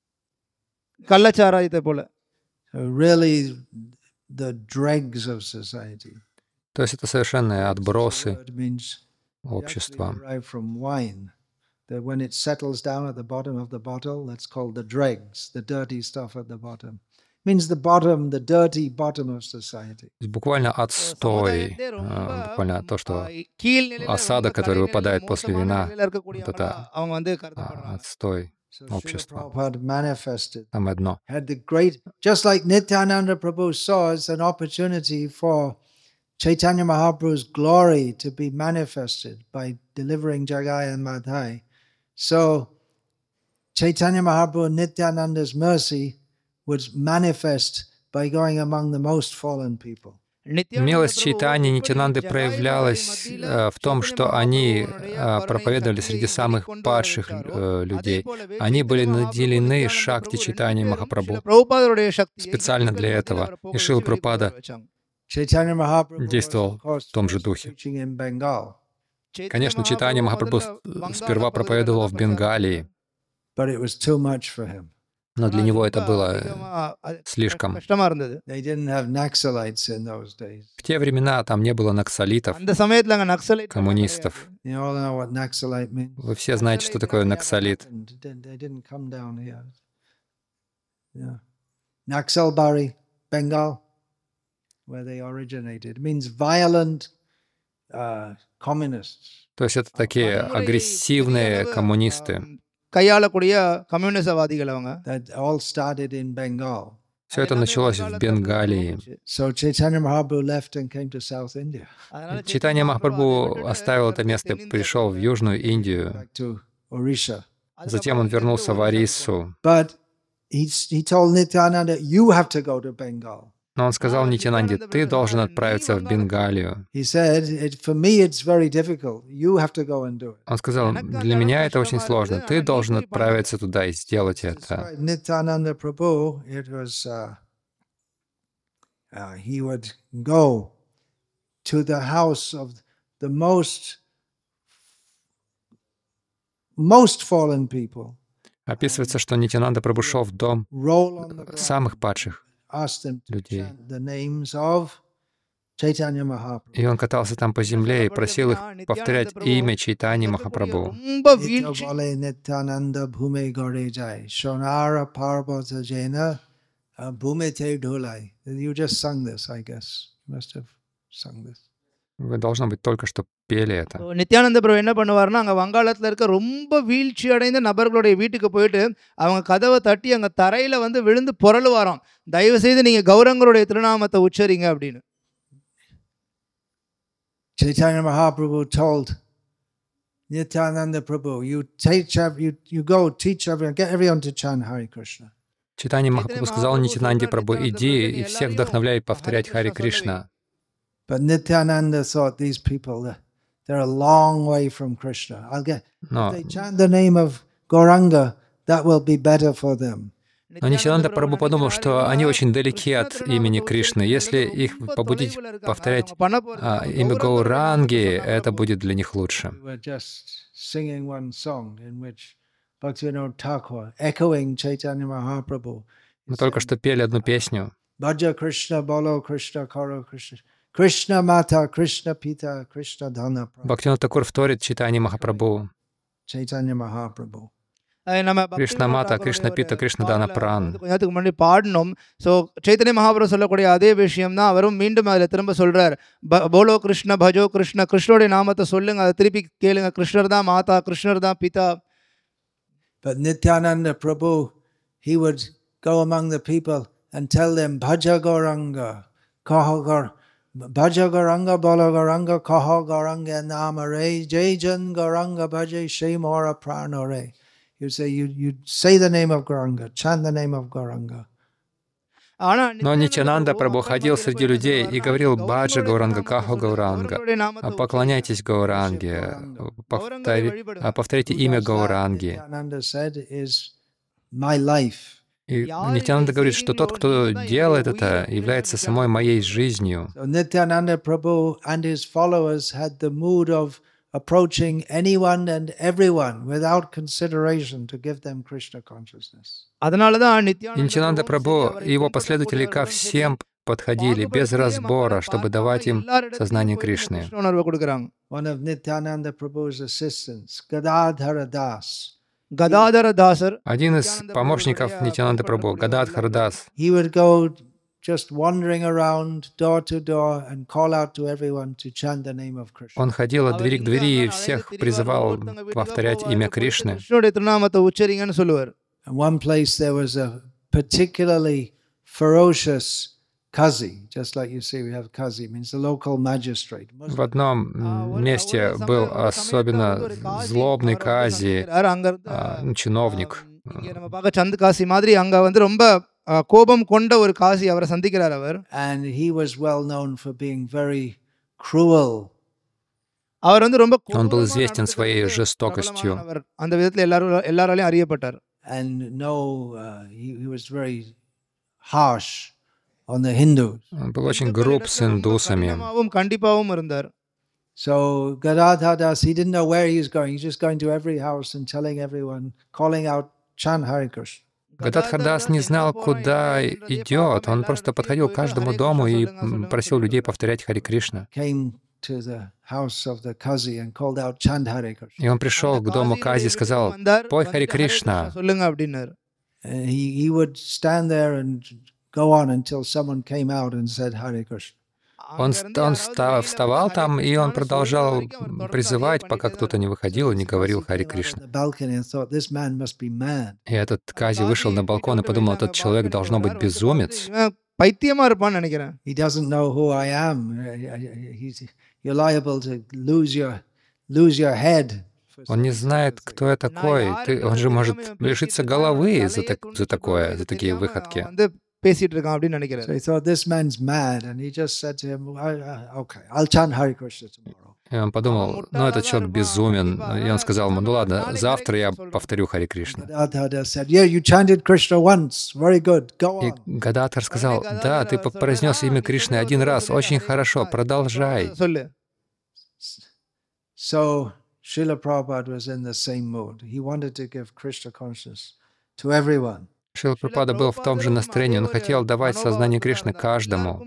கள்ளச்சாராயத்தை போல. So really, the dregs of society. То есть это совершенные Dregs as a отбросы word means it actually общества. derived from wine. That when it settles down at the bottom of the bottle, that's called the dregs, the dirty stuff at the bottom. Means the bottom, the dirty bottom of society. То есть буквально отстой, சமுதாயத்திலே ரொம்ப э, буквально то, ஆ, что கீழ்நிலையில ரொம்ப осадок, который கடைநிலையில выпадает после மோசமான вина, நிலையில вот இருக்கக்கூடியவங்களா это அவங்க வந்து а, கருதப்படுறாங்க. отстой So Srila общества, Prabhupada manifested, самое дно. had the great, just like Nityananda Prabhu saw as an opportunity for Chaitanya Mahaprabhu's glory to be manifested by delivering Jagai and Madhai. So Chaitanya Mahaprabhu and Nityananda's mercy was manifest by going among the most fallen people. Милость Чайтани и Нитянанды проявлялась э, в том, что они э, проповедовали среди самых падших э, людей. Они были наделены шакти Чайтани Махапрабху специально для этого. И Шрила Прабхупада Chaitanya Mahaprabhu was, действовал of course, в том же first духе. preaching in Bengal, Конечно, Чайтанья Махапрабху с- сперва проповедовал в Бенгалии, but it was too much for him. но для него это было слишком. கஷ்டமா இருந்தது. They didn't have Naxalites in those days. В те времена там не было наксолитов, அந்த சமயத்துல அங்க நக்சலைட் коммунистов. You all know what Naxalite means? Вы все знаете, что такое наксолит. And they- They didn't come down here. Yeah. Naxalbari, Bengal, where they originated. It means violent uh, communists. То есть это такие агрессивные коммунисты. கையாளக்கூடிய கம்யூனிசவாதிகள் அவங்க. That all started in Bengal. Все это началось в Бенгалии. So Chaitanya Mahaprabhu left and came to South India. Чайтанья Махапрабху оставил это место и пришел в Южную Индию. Back to Orisha. Затем он вернулся в Орissу. But he, he told Nityananda, you have to go to Bengal. Но он сказал Нитянанде, ты должен отправиться в Бенгалию. He said, it, for me it's very difficult. You have to go and do it. Он сказал, для меня это очень сложно. Ты должен отправиться туда и сделать That's это. why Nityananda Prabhu, it was, uh, uh, he would go to the house of the most most fallen people. Описывается, что Нитьянанда Прабху шел в дом Roll on the ground, самых падших asked them to людей. chant the names of Chaitanya Mahaprabhu. И он катался там по земле и просил их повторять имя Чайтаньи Махапрабху. ரொம்ப Nitya வீழ்ச்சி bole Nityananda bhume gore jai, Shonara parvata jena bhume te dholai. You just sung this, I guess. You must have sung this. Вы, должно быть, только что пели это. நித்யானந்த பிரபு என்ன பண்ணுவார்னா அங்கே வங்காளத்தில் இருக்க ரொம்ப வீழ்ச்சி அடைந்த நபர்களுடைய வீட்டுக்கு போயிட்டு அவங்க கதவை தட்டி அங்கே தரையில் வந்து விழுந்து புரளுவாராம், தயவு செய்து நீங்கள் கௌரங்கருடைய திருநாமத்தை உச்சரிங்க அப்படின்னு. Chaitanya Mahaprabhu told Nityananda Prabhu, you teach, you, you go teach everyone, get everyone to chant Hare Krishna. Чайтанья Махапрабху сказал Нитьянанде Прабху: иди и всех вдохновляй повторять Харе Кришна. But Nityananda thought these people, they're a long way from Krishna. I'll get, Но, if they chant the name of Gauranga, that will be better for them. но Нитьянанда Прабху подумал, что они очень далеки от имени Кришны. Если их побудить повторять а, имя Гауранги, это будет для них лучше. We were just singing one song in which Bhaktivinoda Thakur, echoing Chaitanya Mahaprabhu, Мы только что пели одну песню. Bhaja Krishna, Bolo Krishna, Karo Krishna, Krishna Mata, Krishna Pita, Krishna Dhana. Бхактивинода Такур вторит Чайтаньи Махапрабху. Chaitanya Mahaprabhu. Krishna Mata, Krishna Pita, Krishna Dhana Pran. கொஞ்ச நேரத்துக்கு முன்னாடி பாடணும். ஸோ சைத்தன்ய மகாபிரபு சொல்லக்கூடிய அதே விஷயம் தான் அவரும் மீண்டும் அதில் திரும்ப சொல்றார். போலோ கிருஷ்ண பஜோ கிருஷ்ண, கிருஷ்ணருடைய நாமத்தை சொல்லுங்க, அதை திருப்பி கேளுங்க. கிருஷ்ணர் தான் மாதா, கிருஷ்ணர் தான் பிதா. But Nityananda Prabhu, he would go among the people and tell them, Bhaja Gauranga, Kaha Gaur, Bhaja Gauranga, Bala Gauranga, Kaha Gauranga Namare, Jajan Gauranga Bhaja Shemora Pranore. You say, you, you say the name of Gauranga, chant the name of Gauranga. Но Нитьянанда Прабху ходил среди людей и говорил: «Баджа Гауранга, Кахо Гауранга, поклоняйтесь Гауранге, повтори, повторите имя Гауранги». И Нитьянанда говорит, что тот, кто делает это, является самой моей жизнью. Nityananda Prabhu and his followers had the mood of approaching anyone and everyone without consideration to give them Krishna consciousness. Нитьянанда Прабху и его последователи ко всем подходили без разбора, чтобы давать им сознание Кришны. One of Nityananda Prabhu's assistants, Gadadhara Das, Гададхара Дасар, один из помощников Нитьянанда Прабху, Гададхара Дас, he would go just wandering around door to door and call out to everyone to chant the name of Krishna. он ходил от двери к двери и всех призывал повторять имя Кришны. கிருஷ்ணருடைய திருநாமத்தை உச்சரிங்கன்னு சொல்லுவார். In one place there was a particularly ferocious Kazi, just like you see we have Kazi, means the local magistrate. В одном месте был особенно злобный Кази, а, чиновник. இங்க நம்ம பார்க்க சந்து காசி மாதிரி அங்க வந்து ரொம்ப அஹ், கோபம் கொண்ட ஒரு காசி அவரை சந்திக்கிறார் அவர். And he was well known for being very cruel. அவர் வந்து ரொம்ப Он был கோபமா известен своей நடந்துக்கிறது жестокостью. பிரபலமானவர். அந்த விதத்துல எல்லாரும் எல்லாராலையும் அறியப்பட்டார். And no, uh, he, he was very harsh on the Hindus. Он был очень груб с индусами. கடினமாவும் கண்டிப்பாவும் இருந்தார். So Gadadhar Das, he didn't know where he was going. He's just going to every house and telling everyone, calling out, chant Hare Krishna. Гададхар Дас не знал, куда идет. Он просто подходил к каждому дому и м, просил людей повторять Харе Кришна. Came to the house of the Kazi and called out, chant Hare Krishna. И он пришел к дому Кази и сказал: «Пой Харе Кришна». சொல்லுங்க அப்படின்னாரு. And he, he would stand there and go on until someone came out and said Hare Krishna. Он, ст- он вста- вставал там, и он продолжал призывать, пока кто-то не выходил и не говорил Харе On Кришна. the balcony and thought, this man must be mad. И этот Кази вышел на балкон и подумал: этот человек должно быть безумец. இவன் பைத்தியமா இருப்பான்னு நினைக்கிறேன். He doesn't know who I am. He's, you're liable to lose your, lose your head. Он не знает, кто я такой. Ты, он же может лишиться головы за, так- за такое, за такие выходки. வந்து பேசிட்டு இருக்கான் அப்படின்னு நினைக்கிறார். So he thought, this man's mad. And he just said to him, "I- I- okay, I'll chant Hare Krishna tomorrow. И он подумал: ну, этот человек безумен. И он сказал ему: ну ладно, завтра я повторю Харе Кришна. Gadadhar said, yeah, you chanted Krishna once. Very good. Go И on. Гададхар сказал: да, ты по- произнес имя Кришны один раз, очень хорошо, продолжай. சொல்லு. So Srila Prabhupada was in the same mood. He wanted to give Krishna consciousness to everyone. Шрила Прабхупада был в том же настроении. Он хотел давать сознание Кришны каждому.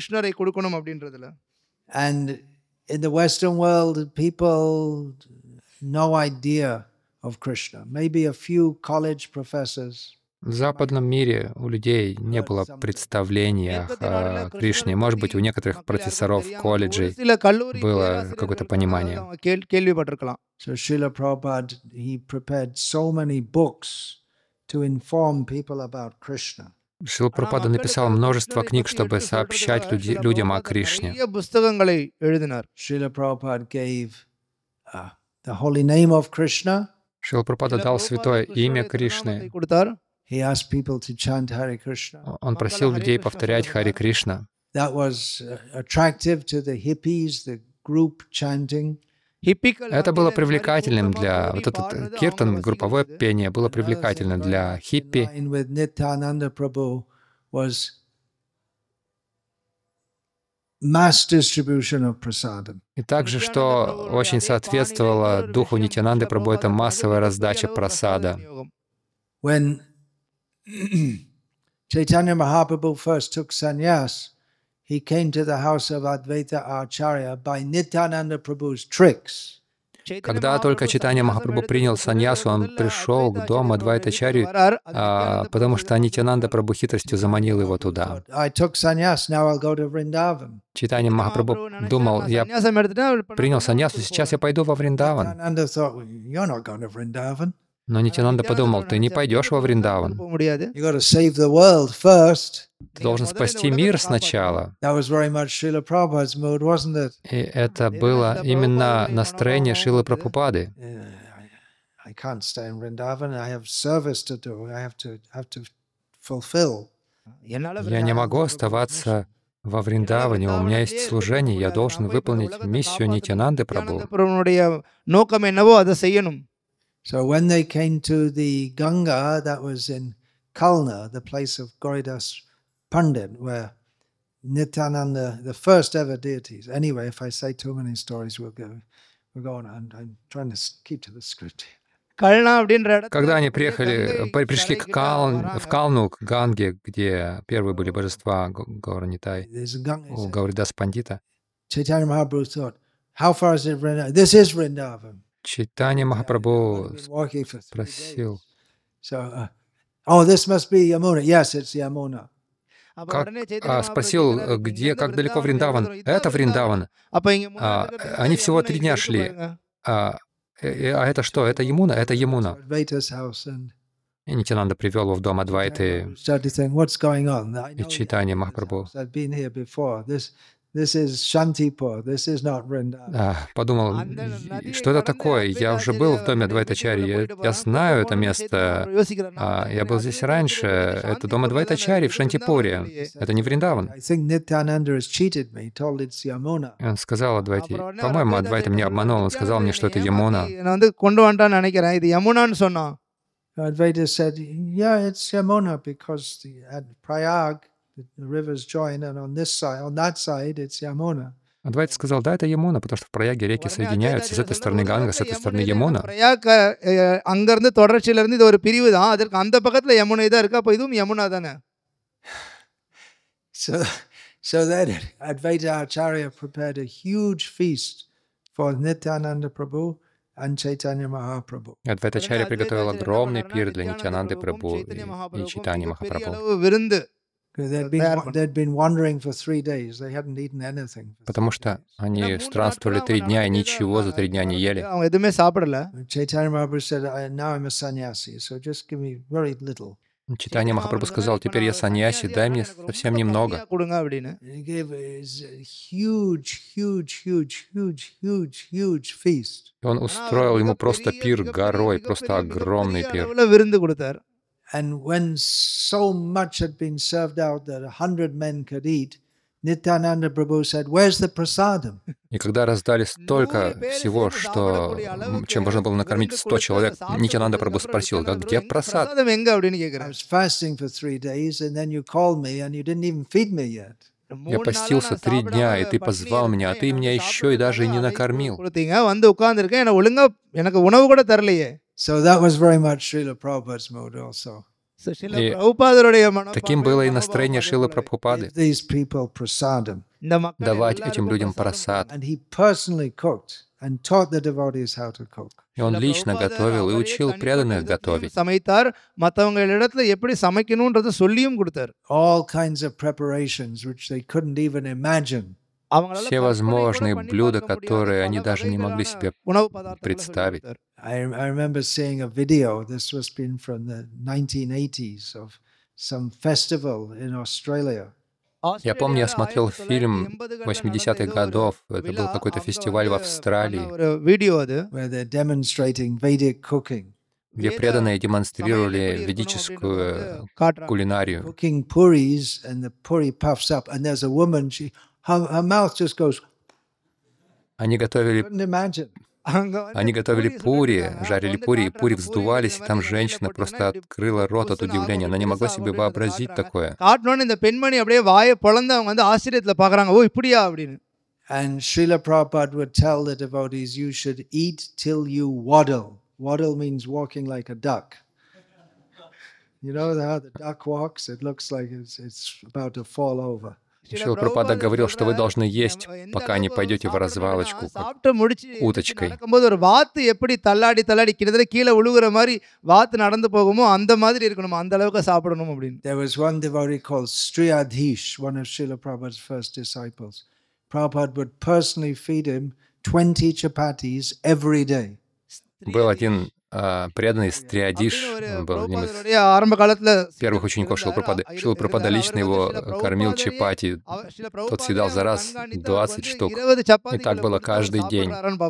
And in the Western world, people no idea of Krishna. Maybe a few college professors. В западном мире у людей не было представления о Кришне. Может быть, у некоторых профессоров колледжей было какое-то понимание. So Srila Prabhupada, he prepared so many books to inform people about Krishna. Шрила Прабхупада написал множество книг, чтобы сообщать люди, людям о Кришне. Srila Prabhupada gave uh, the holy name of Krishna. Шрила Прабхупада дал святое имя Кришны. He asked people to chant Hare Krishna. Он просил людей повторять Харе Кришна. That was attractive to the hippies, the group chanting. Это было привлекательным для... Вот этот киртан, групповое пение, было привлекательно для хиппи. With Nityananda Prabhu was mass distribution of prasadam. И также, что очень соответствовало духу Нитьянанды Прабху, это массовая раздача прасада. When Chaitanya Mahaprabhu first took sannyas, he came to the house of Advaita Acharya by Nityananda Prabhu's tricks. Когда только Чайтанья Махапрабху принял саньясу, он пришел к дому Адвайтачарьи, а, потому что Нитьянанда Прабху хитростью заманил его туда. Чайтанья Махапрабху думал, я принял саньясу, сейчас я пойду во Вриндаван. Но Нитьянанда подумал, ты не пойдешь во Вриндаван. Ты должен спасти мир сначала. И это было именно настроение Шрилы Прабхупады. Я не могу оставаться во Вриндаване, у меня есть служение, я должен выполнить миссию Нитьянанды Прабху. So when they came to the Ganga, that was in Kalna, the place of Gauridas Pandit, where Nityananda, the first ever deities. Anyway, if I say too many stories, we'll go, we'll go on. I'm, I'm trying to keep to the script. Когда они приехали, пришли к Кал, в Калну, к Ганге, где первые были божества Гауранитай, у Гауридас Пандита, Chaitanya Mahaprabhu thought, how far is it Vrindavan? This is Vrindavan. Чайтанья Махапрабху спросил, So, uh, oh, this must be Yamuna. Yes, it's Yamuna. Как, а, спросил, где, как далеко Вриндаван? Это Вриндаван. А, они всего три дня шли. А, а это что? Это Ямуна? Это Ямуна. И Нитьянанда привел его в дом Адвайты. И Чайтанья Махапрабху а, подумал, что это такое? Я уже был в доме Адвайтачарьи, я, я знаю это место. А, я был здесь раньше. Это дом Адвайтачарьи в Шантипуре. Это не Вриндаван. И он сказал Адвайте, по-моему, Адвайта меня обманул. Он сказал мне, что это Ямуна. Advaita said, yeah, it's Yamuna because the, at Prayag, the rivers join, and on this side, on that side, it's Yamuna. Адвайта сказал, да, это Ямуна, потому что в Праяге реки соединяются. С этой стороны Ганга, с этой стороны Ямуна. அங்கிருந்து தொடர்ச்சியில இருந்து இது ஒரு பிரிவு தான். அதற்கு அந்த பக்கத்துல யமுனை தான் இருக்கு. அப்ப இதுவும் யமுனா தானே. So, so that Advaita Acharya prepared a huge feast for Nityananda Prabhu and Chaitanya Mahaprabhu. Адвайтачарья приготовил огромный пир для Нитьянанды Прабху и Чайтаньи Махапрабху. They'd been, they'd been wandering for three days. They hadn't eaten anything. Потому что они странствовали три дня и ничего за три дня не ели. Chaitanya Mahaprabhu said, now I'm a sannyasi, so just give me very little. Чайтанья Махапрабху сказал, теперь я саньяси, дай мне совсем немного. He gave a huge, huge, huge, huge, huge, huge feast. И он устроил ему просто пир горой, просто огромный пир. And when so much had been served out that a hundred men could eat, Nityananda Prabhu said, "Where's the prasadam?" И когда раздали столько всего, что чем можно было накормить сто человек, Нитьянанда Прабху спросил, а где прасад? I was fasting for three days, and then you called me, and you didn't even feed me yet. Я постился три дня, и ты позвал меня, а ты меня еще и даже и не накормил. கொடுத்தீங்க வந்து உட்கார்ந்திருக்கேன் என்ன ஒழுங்கா எனக்கு உணவு கூட தரலையே. So that was very much Srila Prabhupada's mood also. So, Srila பிரபுபாதருடைய Таким было и настроение Шрилы Прабхупады. Give these people prasadam. இந்த மக்கள் Давать எல்லாருக்கும் этим людям பிரசாதம். просад. And he personally cooked and taught the devotees how to cook. И он лично готовил и учил преданных готовить. சமைத்தார் மற்றவங்களிடத்துல எப்படி சமைக்கணும்ன்றத சொல்லியும் கொடுத்தார். All kinds of preparations which they couldn't even imagine. Все возможные блюда, которые они даже не могли себе представить. I, I remember seeing a video, this was been from the nineteen eighties, of some festival in Australia. Я помню, я смотрел фильм восьмидесятых годов, это был какой-то фестиваль в Австралии, Where they're demonstrating Vedic cooking. где преданные демонстрировали ведическую кулинарию. Cooking puris, and the puri puffs up, and there's a woman, she, her, her mouth just goes, Они готовили, couldn't imagine. они готовили пури, жарили пури, и пури вздувались, и там женщина просто открыла рот от удивления. Она не могла себе вообразить такое. காட்டணும்னு இந்த பெண்மணி அப்படியே வாயை பொளந்து அவங்க வந்து ஆச்சரியத்துல பார்க்கறாங்க. ஓ இப்படியா அப்படின்னு. And Srila Prabhupada would tell the devotees, you should eat till you waddle. Waddle means walking like a duck. You know how the duck walks? It looks like it's, it's about to fall over. Шрила Прабхупада говорил, что вы должны есть, пока не пойдете в развалочку, как уточкой. நடக்கும்போது ஒரு வாத்து எப்படி தள்ளாடி தள்ளாடி கிட்டத்தட்ட கீழே விழுகுற மாதிரி வாத்து நடந்து போகுமோ அந்த மாதிரி இருக்கணும், அந்த அளவுக்கு சாப்பிடணும் அப்படின்னு. There was one devotee called Striyadhish, one of Srila Prabhupada's first disciples. Prabhupada would personally feed him twenty chapatis every day. Был один а, преданный Стриадиш, он был одним из ஆரம்ப காலத்துல первых учеников Шрилы Прабхупады. Шрила Прабхупада лично его кормил чапати, тот съедал за раз двадцать штук. И так было каждый день.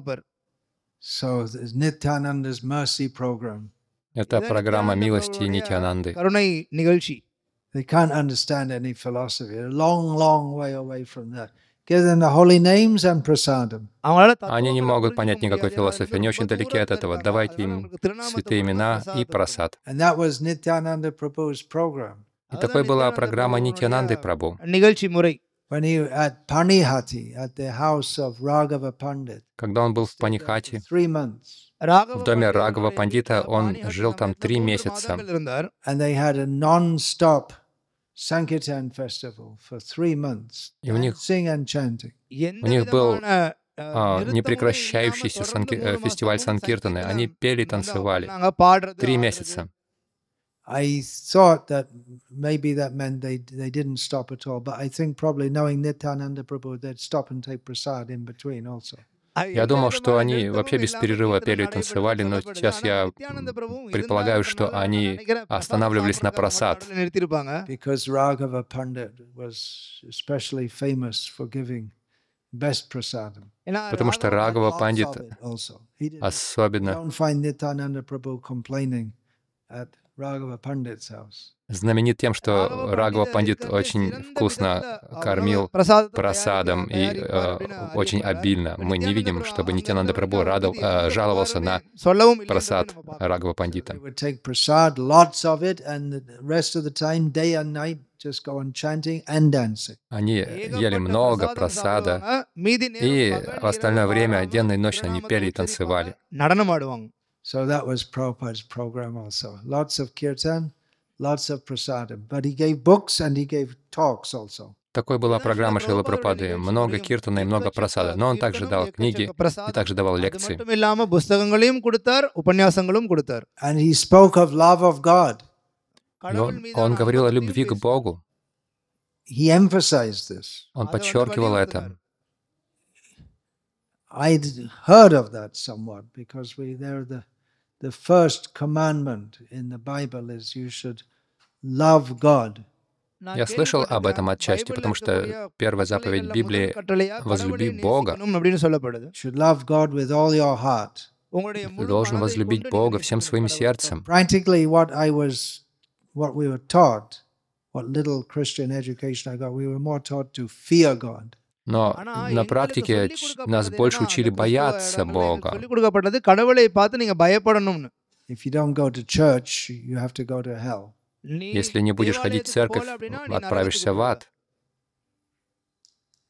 So Nityananda's mercy program. Это программа милости Нитьянанды. கருணை நிகழ்ச்சி. They can't understand any philosophy. A long, long way away from that. Give them the holy names and prasadam. Они не могут понять никакой философии, они очень далеки от этого. Давайте им святые имена и прасад. And that was Nityananda Prabhu's program. И такой была программа Нитьянанды Прабху. நிகழ்ச்சி முறை. When he at Panihati, at the house of Raghava Pandit. Когда он был в Панихати, Three months. в доме Рагава Пандита, он жил там три месяца. And they had a non-stop Sankirtan festival for three months. И у них, Sing and chanting. у них был а, непрекращающийся санки, э, фестиваль Санкиртаны. Они пели и танцевали три месяца. I thought that maybe that meant they they didn't stop at all, but I think probably knowing Nityananda Prabhu, they'd stop and take prasad in between also. Я думал, что они вообще без перерыва пели и танцевали, но сейчас я предполагаю, что они останавливались на прасад. Because Raghava Pandit was especially famous for giving best prasadam. Потому что Рагава Пандит Also, he didn't, особенно don't find Nityananda Prabhu complaining at Raghava Pandit's house. знаменит тем, что Рагава Пандит очень вкусно кормил прасадом и э, очень обильно. Мы не видим, чтобы Нитьянанда Прабху радов, э, жаловался на прасад Рагава Пандита. They would take prasad, lots of it, and the rest of the time, day and night, just go on chanting and dancing. Они ели много прасада, и в остальное время, денно и ночно, они пели и танцевали. நடனம் ஆடுவாங்க. So that was Prabhupada's program also. Lots of kirtan, lots of prasadam. But he gave books and he gave talks also. Такой была программа Шрилы Прабхупады. Много киртана и много прасада. Но он также дал книги и также давал лекции. மட்டும் இல்லாம புத்தகங்களையும் கொடுத்தார், உபன்யாசங்களும் கொடுத்தார். And he spoke of love of God. И он, он говорил о любви к Богу. He emphasized this. Он подчеркивал это. I'd heard of that somewhat because we there the the first commandment in the Bible is you should love God. Я слышал об этом отчасти, потому что первая заповедь Библии — «Возлюби Бога». அப்படின்னு சொல்லப்படுது. You should love God with all your heart. Ты должен возлюбить Бога всем своим сердцем. Practically what I was, what we were taught, what little Christian education I got, we were more taught to fear God. Но на практике нас больше учили бояться Бога. சொல்லிக் கொடுக்கப்பட்டது கடவுளை பார்த்து நீங்க பயப்படணும்னு. If you don't go to church, you have to go to hell. Если не будешь ходить в церковь, отправишься в ад.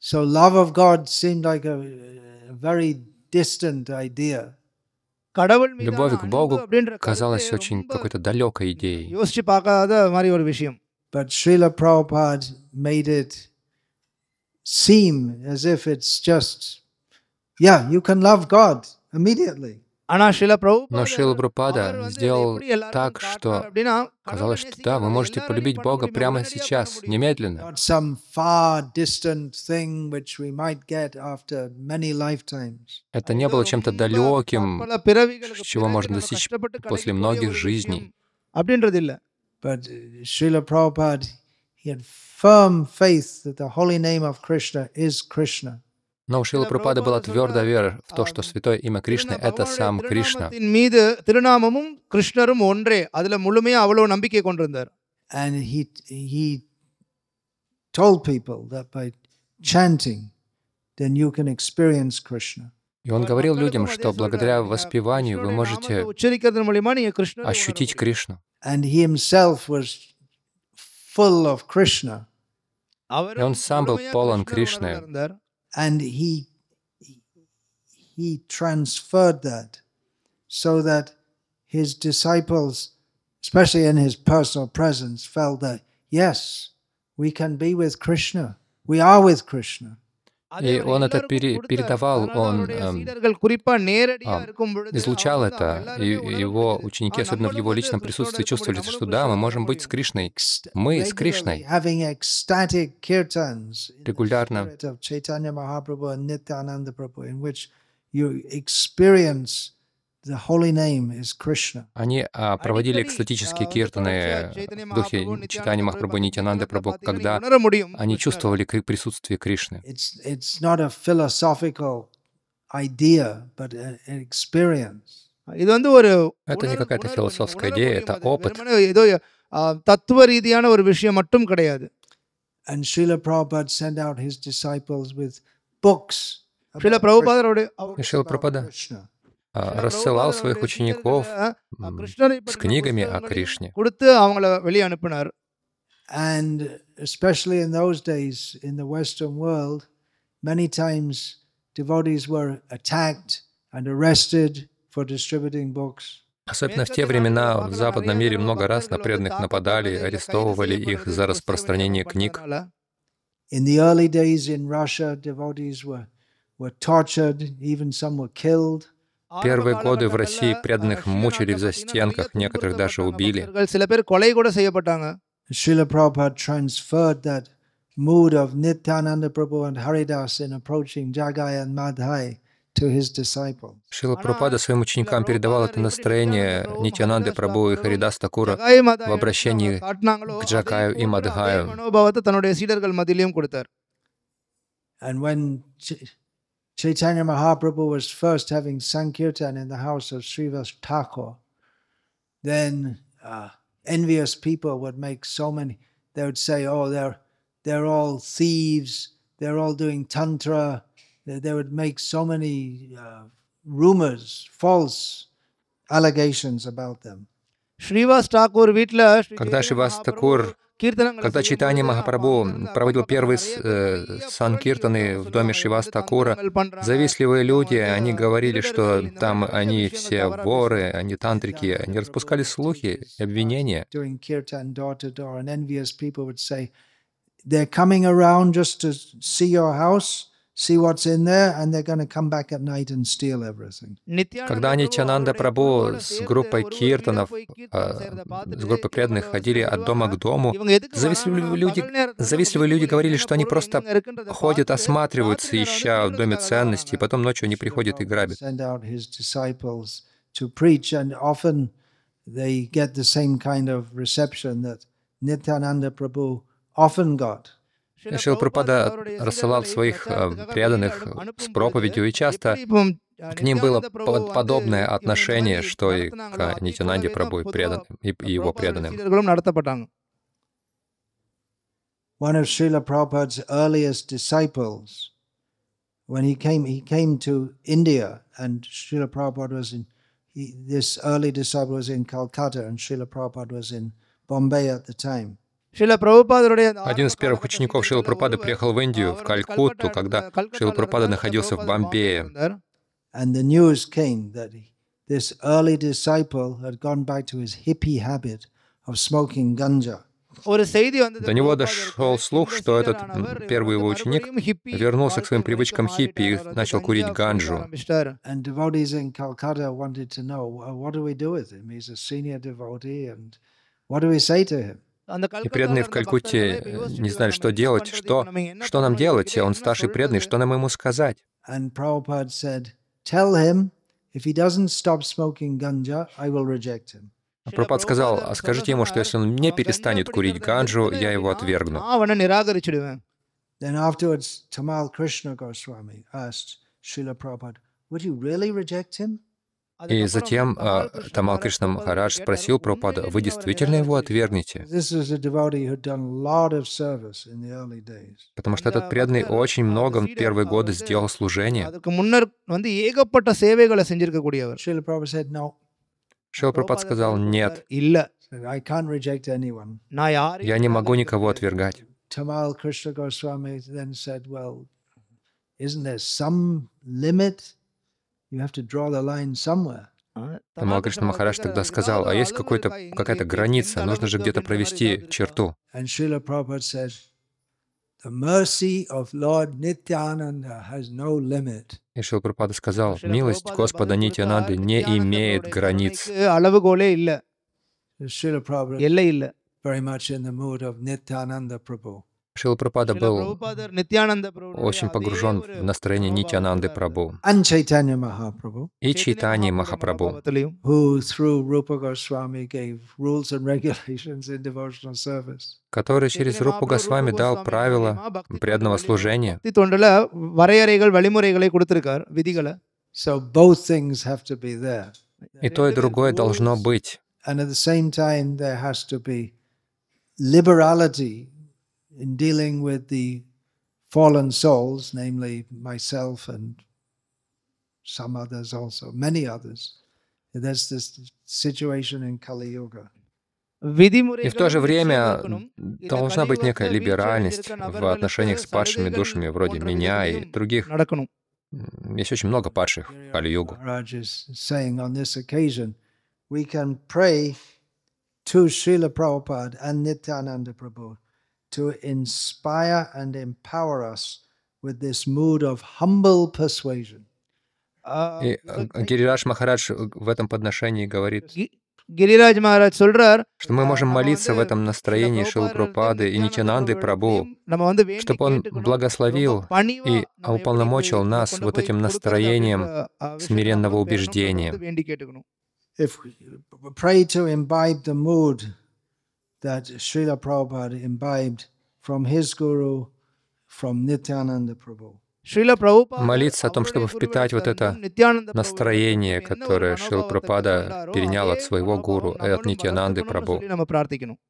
So love of God seemed like a, a very distant idea. கடவுள் மீதான Любовь к அன்பு Богу அப்படின்ற கருத்தே казалась очень ரொம்ப какой-то далекой идеей. யோசிச்சு பார்க்காத மாதிரி ஒரு விஷயம். But Srila Prabhupada made it seem as if it's just, yeah, you can love God immediately. ஆனா ஷில Но Шрила பிரபுபாதர் Прабхупада அவர் வந்து இதை сделал எப்படி எல்லாருக்கும் так, காட்டினார் что அப்படின்னா казалось, கடவுளை что да, вы நேசிக்கிறது можете polюбить எல்லாராலையும் பண்ண Бога முடியுமா? прямо உடனடியா பண்ண сейчас, முடியும். немедленно. Not some far distant thing which we might get after many lifetimes. Это не ஏதோ было чем-то ரொம்ப далеким, பற்பல பிறவிகளுக்கு чего பிறகு можно நம்ம достичь கஷ்டப்பட்டு после கிடைக்கக்கூடிய многих ஒரு жизней. விஷயம் அப்படின்றது இல்ல. But uh, Srila Prabhupada, he had firm faith that the holy name of Krishna is Krishna. Но у Шрилы Прабхупады была твердая вера в то, что святое имя Кришны — это сам Кришна. திருநாமத்தின் மீது திருநாமமும் கிருஷ்ணரும் ஒன்றே. அதுல முழுமையா அவ்வளவு நம்பிக்கை கொண்டிருந்தார். And he he told people that by chanting, then you can experience Krishna. И он говорил людям, что благодаря воспеванию вы можете உச்சரிக்கிறதன் மூலமா நீங்க கிருஷ்ணரை ощутить Кришну. And he himself was full of Krishna. அவர் И он сам был полон Кришны. இருந்தார். And he he transferred that so that his disciples, especially in his personal presence, felt that yes, we can be with Krishna. We are with Krishna. И он это пере- передавал, он эм, излучал это, и его ученики, особенно в его личном присутствии, чувствовали, что да, мы можем быть с Кришной. Мы с Кришной. Having ecstatic kirtans Регулярно. in the spirit of Chaitanya Mahaprabhu and Nityananda Prabhu, in which you experience the holy name is Krishna. Они а, проводили экстатические киртаны в духе Чайтаньи Махапрабху и Нитьянанды Прабху, когда они чувствовали кри- присутствие Кришны. It's it's not a philosophical idea, but a- an experience. இது வந்து ஒரு Это не какая-то философская идея, это опыт. ஏதோ ஆ, தத்துவ ரீதியான ஒரு விஷயம் மட்டும் கிடையாது. And Srila Prabhupada sent out his disciples with books. ஷில about பிரபுபாதரோட И Шрила about Прабхупада Krishna. а, рассылал своих учеников м, с книгами о Кришне. கொடுத்து அவங்கள வெளியே அனுப்பினார். And especially in those days in the Western world, many times devotees were attacked and arrested for distributing books. Особенно в те времена в западном мире много раз на преданных нападали, арестовывали их за распространение книг. In the early days in Russia, devotees were, were tortured, even some were killed. Первые годы в России преданных мучили в застенках, некоторых даже убили. சில பேர் கொலை கூட செய்யப்பட்டாங்க. Srila Prabhupada transferred that mood of Nityananda Prabhu and Haridas in approaching Jagai and Madhai to his disciples. Шрила Прабхупада своим ученикам передавал это настроение Нитьянанды Прабху и Харидас Такура в обращении к Джакаю и Мадхаю. மனோபாவத்தை தன்னுடைய சீடர்கள் மத்தியிலும் கொடுத்தார். And when Ch- Chaitanya Mahaprabhu was first having Sankirtan in the house of Srivas Thakur, then uh, envious people would make so many, they would say, oh, they're, they're all thieves, they're all doing tantra, they, they would make so many uh, rumors, false allegations about them. Srivas டாக்கூர் வீட்ல Когда Шривас Такур, когда Чайтанья Махапрабху проводил первые э, санкиртаны в доме Шривас Такура, завистливые люди, они говорили, что там они все воры, они тантрики, они распускали слухи, обвинения. Doing kirtan door to door, and envious people would say, they're coming around just to see your house, see what's in there, and they're going to come back at night and steal everything. Когда Нитьянанда Прабху с группой киртанов, а, с группой преданных ходили от дома к дому, завистливые люди, завистливые люди говорили, что они просто ходят, осматриваются, ища в доме ценности, и потом ночью они приходят и грабят. Send out his disciples to preach, and often they get the same kind of reception that Nityananda Prabhu often got. Шрила Прабхупада рассылал своих э, преданных с проповедью, и часто к ним было под- подобное отношение, что и к Нитьянанде Прабху и преданным, и и его преданным. சீடர்களும் நடத்தப்பட்டாங்க. One of Srila Prabhupada's earliest disciples, when he came, he came to India, and Srila Prabhupada was in, he, this early disciple was in Calcutta, and Srila Prabhupada was in Bombay at the time. Шрила Прабхупадருடைய அந்த Один из ஆரம்ப первых காலகட்ட учеников Шрилы சீடர்களில் Прабхупады ஒருவர் приехал в Индию, в அவர் வந்து Калькутту, கல்கட்டா когда Шрила கல்கட்டால Прабхупада இருந்தார். находился в பிரபுபாதர் பாம்பேல Бомбее. இருந்தார். And the news came that he, this early disciple had gone back to his hippie habit of smoking ganja. ஒரு செய்தி வந்தது До него பிரபுபாதருக்கு, дошел слух, இந்த что этот சீடரானவர் м, இவர் первый வந்து его ученик மறுபடியும் ஹிப்பி вернулся к своим வாழ்க்கை முறைக்கு привычкам хиппи மாறிட்டார். и அவர் வந்து начал கஞ்சா курить குடிக்க ганджу. ஆரம்பிச்சிட்டார். And devotees in Calcutta wanted to know, well, what do we do with him? He's a senior devotee, and what do we say to him? அந்த И கல்கத்தால преданные в இருந்த Калькутте பக்தர்களே இப்ப э, не யோசிச்சுட்டு знали, இருக்காங்க, что நம்ம என்ன делать, பண்றது, இப்ப что, நம்ம என்ன что нам பண்ணணும், делать, இவர்கிட்ட он என்ன старший преданный, சொல்றது. что нам ему сказать? And Prabhupada said, tell him, if he doesn't stop smoking ganja, I will reject him. А ஸ்ரீல Прабхупад сказал, а பிரபுபாதர் скажите ему, что சொன்னார், если он не அவன் கஞ்சா перестанет курить பிடிக்கிறத ганджу, நிறுத்தலை я его அப்படின்னா отвергну. நான் அவனை நிராகரிச்சிடுவேன். Then afterwards, Tamal Krishna Goswami asked Srila Prabhupada, would you really reject him? И затем а, Тамал Кришна Махарадж спросил Прабхупада, вы действительно его отвергнете? This is a devotee who'd done a lot of service in the early days. Потому что этот преданный очень много в первые годы сделал служения. அதுக்கு முன்னர் வந்து ஏகப்பட்ட சேவைகளை செஞ்சிருக்க கூடியவர். Srila Prabhupada said, no, Шрила Прабхупад сказал, нет, இல்ல, I can't reject anyone. நான் யாரையும் я не могу நிராகரிக்க никого முடியாது. отвергать. Tamal Krishna Goswami then said, well, isn't there some limit? You have to draw the line somewhere. Тамал Кришна Махарадж тогда сказал, а есть какой-то, какая-то граница, нужно же где-то провести черту. And Srila Prabhupada said, the mercy of Lord Nityananda has no limit. И Шрила Прабхупада сказал, милость Господа Нитьянанды не имеет границ. அளவுகோலே இல்ல, Srila Prabhupada எல்லை இல்ல. very much in the mood of Nityananda Prabhu. Шрила Прабхупада ஸ்ரீல был பிரபுபாதர் நித்யானந்த பிரபுவுடைய очень அதே погружен ஒரு в настроение Нитьянанды Прабhu And Chaitanya Mahaprabhu, и Чайтаньи சைத்தன்ய Махапрабху, மகாபிரபுவிலையும் who through Rupa Goswami gave rules and regulations in devotional service. который через Рупу Госвами дал правила преданного служения. பக்தி தொண்டுல வரையறைகள் வழிமுறைகளை கொடுத்திருக்கார், விதிகளை. So both things have to be there. И то, и другое должно быть. And at the same time, there has to be liberality in dealing with the fallen souls, namely myself and some others also, many others. There's this situation in Kali Yuga. И в то же время должна быть некая либеральность в отношениях с падшими душами, вроде меня и других. நடக்கணும். М, Есть очень много падших в Кали-югу. Maharaj is saying on this occasion, we can pray to Srila Prabhupada and Nityananda Prabhu to inspire and empower us with this mood of humble persuasion. И э, Гирирадж Махарадж в этом подношении говорит, கி- கிரிராஜ் மகாராஜ் சொல்றார், что мы можем молиться в этом настроении Шрилы Прабхупады и Нитьянанды Прабhu, நம்ம வந்து வேண்டி чтобы он கேட்டுக்கணும். благословил ரொம்ப பணிவா и நம்ம уполномочил எப்படி нас கொண்டு вот போய் этим கொடுக்கறது настроением அப்படின்ற, அஹ், விஷயத்தை смиренного நம்ம பெறணும், убеждения. தொடர்ந்து வேண்டி கேட்டுக்கணும். If we pray to imbibe the mood that Srila Prabhupada imbibed from his guru, from Nityananda Prabhu. Srila பிரபுபாதர் Молиться о том, чтобы அவருடைய впитать вот это குருவிடம் நித்யானந்த பிரபுவிடம் настроение, என்ன ஒரு которое Шрила மனோபாவத்தை Прабхупада கொண்டாரோ, перенял அதே от своего гуру மனோபாவம் и от நம்மளும் Нитьянанды வளர்த்துக்கணும்னு Прабhu. சொல்லி நம்ம பிரார்த்திக்கணும்.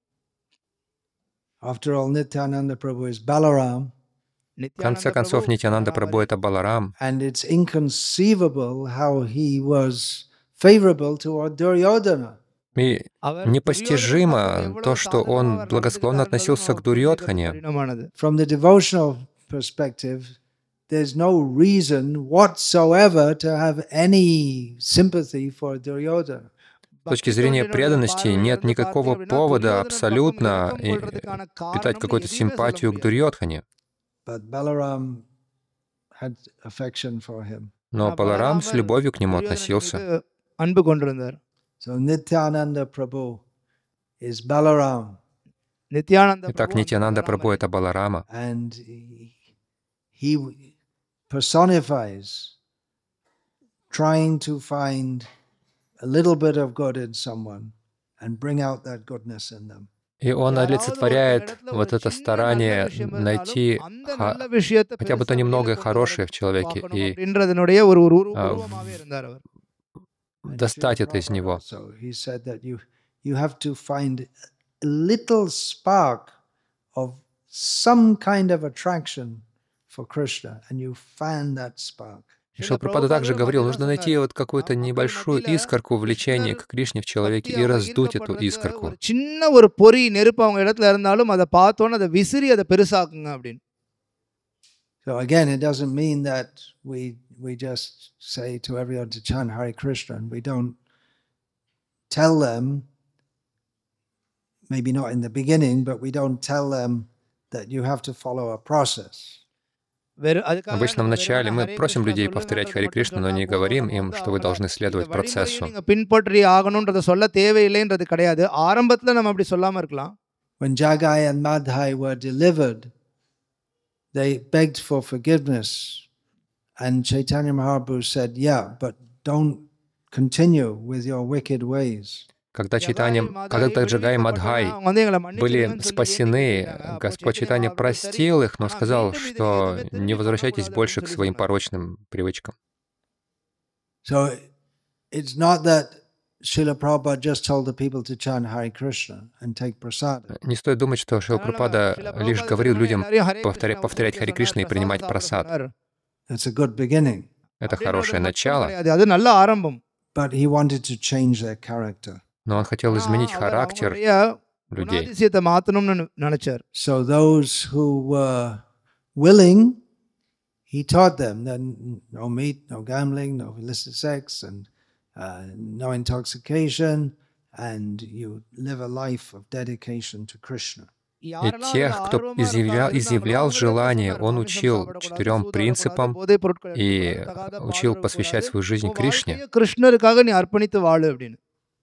After all, Nityananda Prabhu is Balaram, В நித்யானந்த конце концов, பிரபு, Нитьянанда Прабhu — это Баларам, and it's inconceivable how he was favorable toward Duryodhana. и அவர் непостижимо துரியோதனனுக்கு то, எவ்வளவு что சாதகமா он அவர் благосклонно நடந்துக்கிட்டார் относился к என்பது Дурьодхане. கடினமானது. From the devotional perspective, there's no reason whatsoever to have any sympathy for Duryodhana. С точки зрения преданности нет никакого повода абсолютно и питать какую-то симпатию к Дурьодхане. But Balaram had affection for him. Но Баларам с любовью к нему относился. அன்பு கொண்டிருந்தார். So Nityananda Prabhu is Balaram, Nityananda Итак, பிரபு Нитьянанда அந்த Прабhu — это Баларама. and he, he personifies trying to find a little bit of good in someone and bring out that goodness in them. И он யாராவது олицетворяет ஒருத்தர் இடத்துல вот ஒரு это சின்ன старание நல்ல விஷயம் இருந்தாலும் найти அந்த ха- நல்ல விஷயத்தை хотя бы то பெருசா немногое வெளியில கொண்டு хорошее வர в человеке பார்க்கணும் и அப்படின்றதனுடைய ஒரு ஒரு உரு- а, உருவமாவே இருந்தார் அவர். And достать Srila это из Prabhupada него. also, he said that you, you have to find a little spark of some kind of attraction for Krishna, and you fan that spark. Шрила Прабхупада также говорил, нужно найти вот какую-то небольшую искорку влечения к Кришне в человеке и раздуть эту искорку. சின்ன ஒரு பொறி நெருப்பு அவங்க இடத்துல இருந்தாலும் அதை பார்த்தோன்னு அதை விசிறி அதை பெருசாக்குங்க அப்படின்னு. So again, it doesn't mean that we we just say to everyone to chant Hare Krishna and we don't tell them, maybe not in the beginning, but we don't tell them that you have to follow a process. Обычно вначале мы просим людей повторять Харе Кришну, но не говорим им, что вы должны следовать процессу. பின்பற்றி ஆகணும்ன்றத சொல்ல தேவையில்லைன்றது கிடையாது. ஆரம்பத்துல நம்ம அப்படி சொல்லாம இருக்கலாம். When Jagai and Madhai were delivered, they begged for forgiveness, and Chaitanya Mahaprabhu said, "Yeah, but don't continue with your wicked ways." Когда Чайтанья, когда Джагай и Мадхай были спасены, Господь Чайтанья простил их, но сказал, что не возвращайтесь больше к своим порочным привычкам. So it's not that Srila Prabhupada just told the people to chant Hare Krishna and take prasada. Не стоит думать, что Шрила Прабхупада лишь говорил людям повторять, повторять Харе Кришна и принимать прасад. That's a good beginning. Это хорошее начало, அது நல்ல ஆரம்பம். But he wanted to change their character. но он хотел изменить характер людей. குணாதிசயத்தை மாத்தணும்னு நினைச்சார். So those who were willing, he taught them that no meat, no gambling, no illicit sex, and uh, no intoxication, and you live a life of dedication to Krishna. И тех, кто изъявлял, изъявлял желание, он учил четырем принципам и учил посвящать свою жизнь Кришне. கிருஷ்ணருக்காக நீ அர்ப்பணித்து வாழு அப்படின்னு.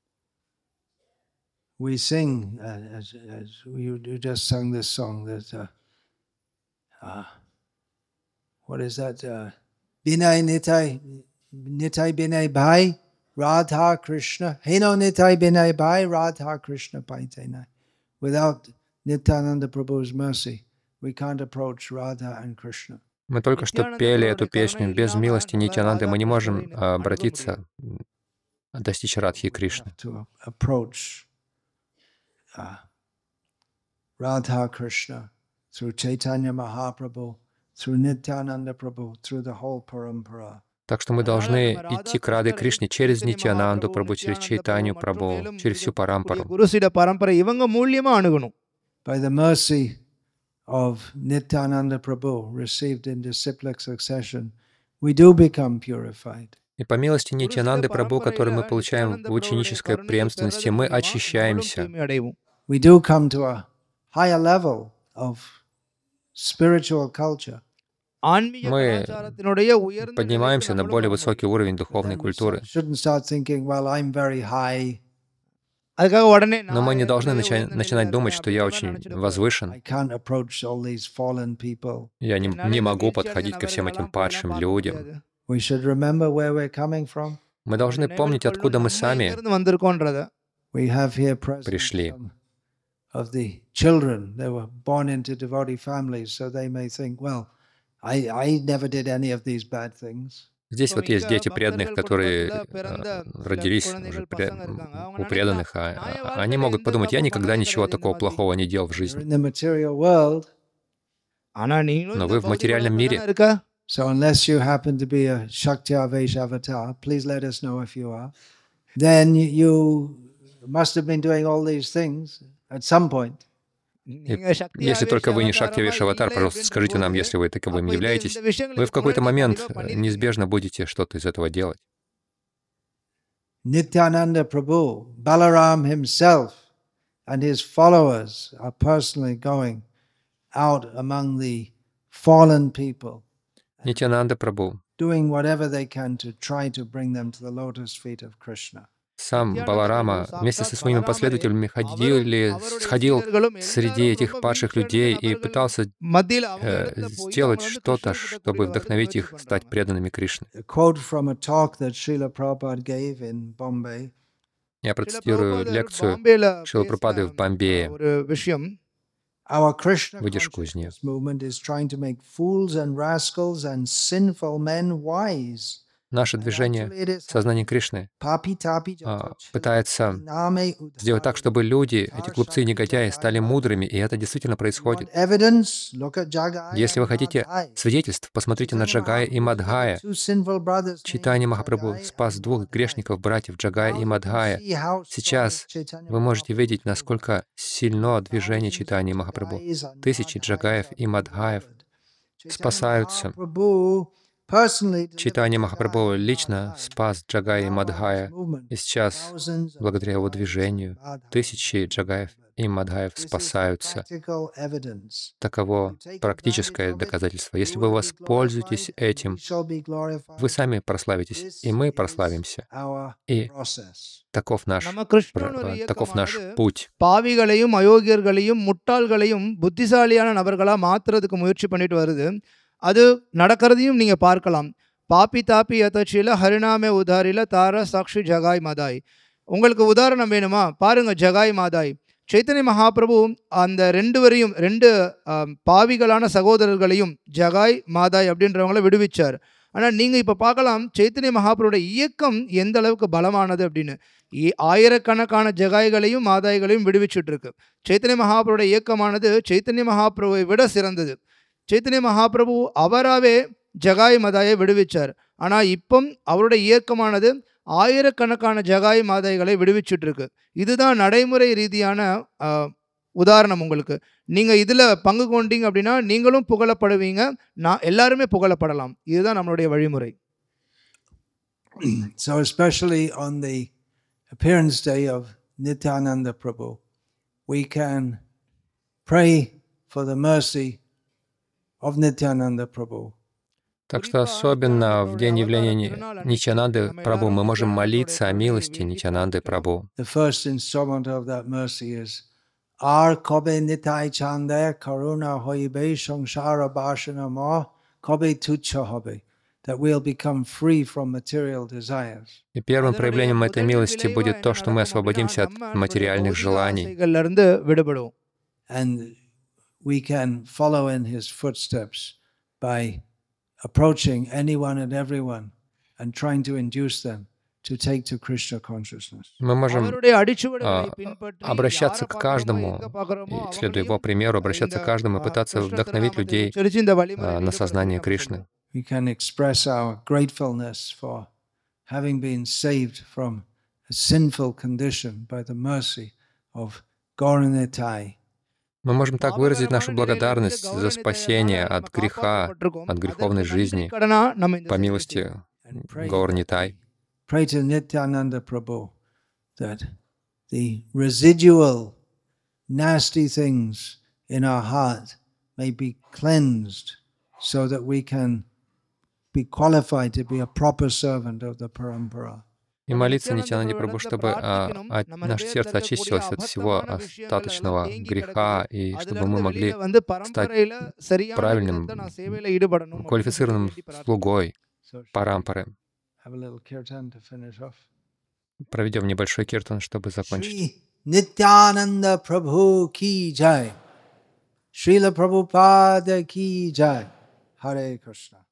We sing, uh, as, as you, you just sung this song, that, uh, uh, what is that? Uh, Binay Nitai, Nitai Binay Bhai, Radha Krishna. Heno Nitai Binay Bhai, Radha Krishna Paitena. Without Nityananda Prabhu's mercy, we can't approach Radha and Krishna. Мы только что пели эту песню. Без милости Нитянанды мы не можем обратиться, достичь Радхи и Кришны. To approach uh, Radha Krishna through Chaitanya Mahaprabhu, through Nityananda Prabhu, through the whole parampara. Так что мы должны идти к Раде Кришне через Нитянанду Прабху, через Чайтанью Прабху, через всю парампару. By the mercy of Nityananda Prabhu, received in disciplic succession, we do become purified. И по милости Нитянанды Прабху, который мы получаем в ученической преемственности, мы очищаемся. We do come to a higher level of spiritual culture. Мы поднимаемся на более высокий уровень духовной культуры. Shouldn't start thinking, well, I'm very high. Но мы не должны начать, начинать думать, что я очень возвышен. I can't approach all these fallen people. Я не, не могу подходить ко всем этим падшим людям. We should remember where we're coming from. Мы должны помнить, откуда мы сами We have here present пришли. some of the children. They were born into devotee families, so they may think, well, I, I never did any of these bad things. Здесь вот есть дети преданных, которые э, родились уже пре- у преданных, а, а они могут подумать, я никогда ничего такого плохого не делал в You're жизни. in the material world, Но вы в материальном мире. so unless you happen to be a Shaktya Vaishavatar, please let us know if you are, then you must have been doing all these things at some point. И если только вы не Шакти Вешаватар, пожалуйста, скажите нам, если вы таковым являетесь, вы в какой-то момент неизбежно будете что-то из этого делать. Nityananda Prabhu, Balaram himself and his followers are personally going out among the fallen people, Нитянанда Прабху, doing whatever they can to try to bring them to the lotus feet of Krishna. сам Баларама вместе со своими последователями ходили, сходил среди этих падших людей и пытался э, сделать что-то, чтобы вдохновить их стать преданными Кришне. A quote from a talk that Srila Prabhupada gave in Bombay. Я процитирую лекцию Шрилы Прабхупады в Бомбее, Our Krishna выдержку из нее. consciousness movement is trying to make fools and rascals and sinful men wise наше движение сознания Кришны а, пытается сделать так, чтобы люди, эти глупцы и негодяи, стали мудрыми, и это действительно происходит. Если вы хотите свидетельств, посмотрите на Джагая и Мадхая. Чайтанья Махапрабху спас двух грешников, братьев Джагая и Мадхая. Сейчас вы можете видеть, насколько сильно движение Чайтаньи Махапрабху. Тысячи Джагаев и Мадхаев спасаются. Чайтанья Махапрабху лично спас Джагая и Мадхая, и сейчас, благодаря его движению, тысячи Джагаев и Мадхаев спасаются. Таково практическое доказательство. Если вы воспользуетесь этим, вы сами прославитесь, и мы прославимся. И таков наш, таков наш путь. பாவிகளையும் அயோக்கியர்களையும் முட்டாள்களையும் புத்திசாலியான நபர்களா மாத்துறதுக்கு முயற்சி பண்ணிட்டு வருது. அது நடக்கிறதையும் நீங்க பார்க்கலாம். பாப்பி தாப்பி யதச்சில ஹரிநாமே உதாரில தார சாக்ஷி ஜகாய் மாதாய். உங்களுக்கு உதாரணம் வேணுமா? பாருங்க ஜகாய் மாதாய். சைத்தன்ய மகாபிரபு அந்த ரெண்டு வரையும் ரெண்டு பாவிகளான சகோதரர்களையும் ஜகாய் மாதாய் அப்படின்றவங்கள விடுவிச்சார். ஆனால் நீங்கள் இப்போ பார்க்கலாம் சைத்தன்ய மகாபிரபுவோட இயக்கம் எந்த அளவுக்கு பலமானது அப்படின்னு. ஆயிரக்கணக்கான ஜகாய்களையும் மாதாய்களையும் விடுவிச்சுட்டு இருக்கு. சைத்தன்ய மகாபிரபுவோட இயக்கமானது சைத்தன்ய மகாபிரபுவை விட சிறந்தது. சைத்தன்ய மகாபிரபு அவராகவே ஜகாய் மதாயை விடுவிச்சார். ஆனால் இப்போ அவருடைய இயக்கமானது ஆயிரக்கணக்கான ஜகாய் மாதாய்களை விடுவிச்சுட்டு இருக்கு. இதுதான் நடைமுறை ரீதியான உதாரணம். உங்களுக்கு நீங்கள் இதில் பங்கு கொண்டீங்க அப்படின்னா நீங்களும் புகழப்படுவீங்க, நான் எல்லாருமே புகழப்படலாம். இதுதான் நம்மளுடைய வழிமுறை. So especially on the appearance day of Nityananda Prabhu, we can pray for the mercy of Nityananda Prabhu. Так что особенно в день явления Нитьянанды Прабху мы можем молиться о милости Нитьянанды Прабху. The first installment of that mercy is Ar kobe nitai chande karuna hoibe samsara bashana ma kobe tucha hobe, that we'll become free from material desires. И первым проявлением этой милости будет то, что мы освободимся от материальных желаний. And we can follow in his footsteps by approaching anyone and everyone and trying to induce them to take to Krishna consciousness. Мы можем а, обращаться к каждому, и, следуя его примеру, обращаться к каждому и пытаться вдохновить людей а, на сознание Кришны. We can express our gratefulness for having been saved from a sinful condition by the mercy of Gauranitai. Мы можем так выразить нашу благодарность за спасение от греха, от греховной жизни, по милости Гаурнитай. Pray to Nityananda Prabhu that the residual nasty things in our heart may be cleansed so that we can be qualified to be a proper servant of the Parampara. И молиться Нитьянанде Прабху, чтобы а, а, наше сердце очистилось от всего остаточного греха, и чтобы мы могли стать правильным, квалифицированным слугой парампары. Проведем небольшой киртан, чтобы закончить. Нитьянанда Прабху ки джай, Шрила Прабхупада ки джай, Харе Кришна.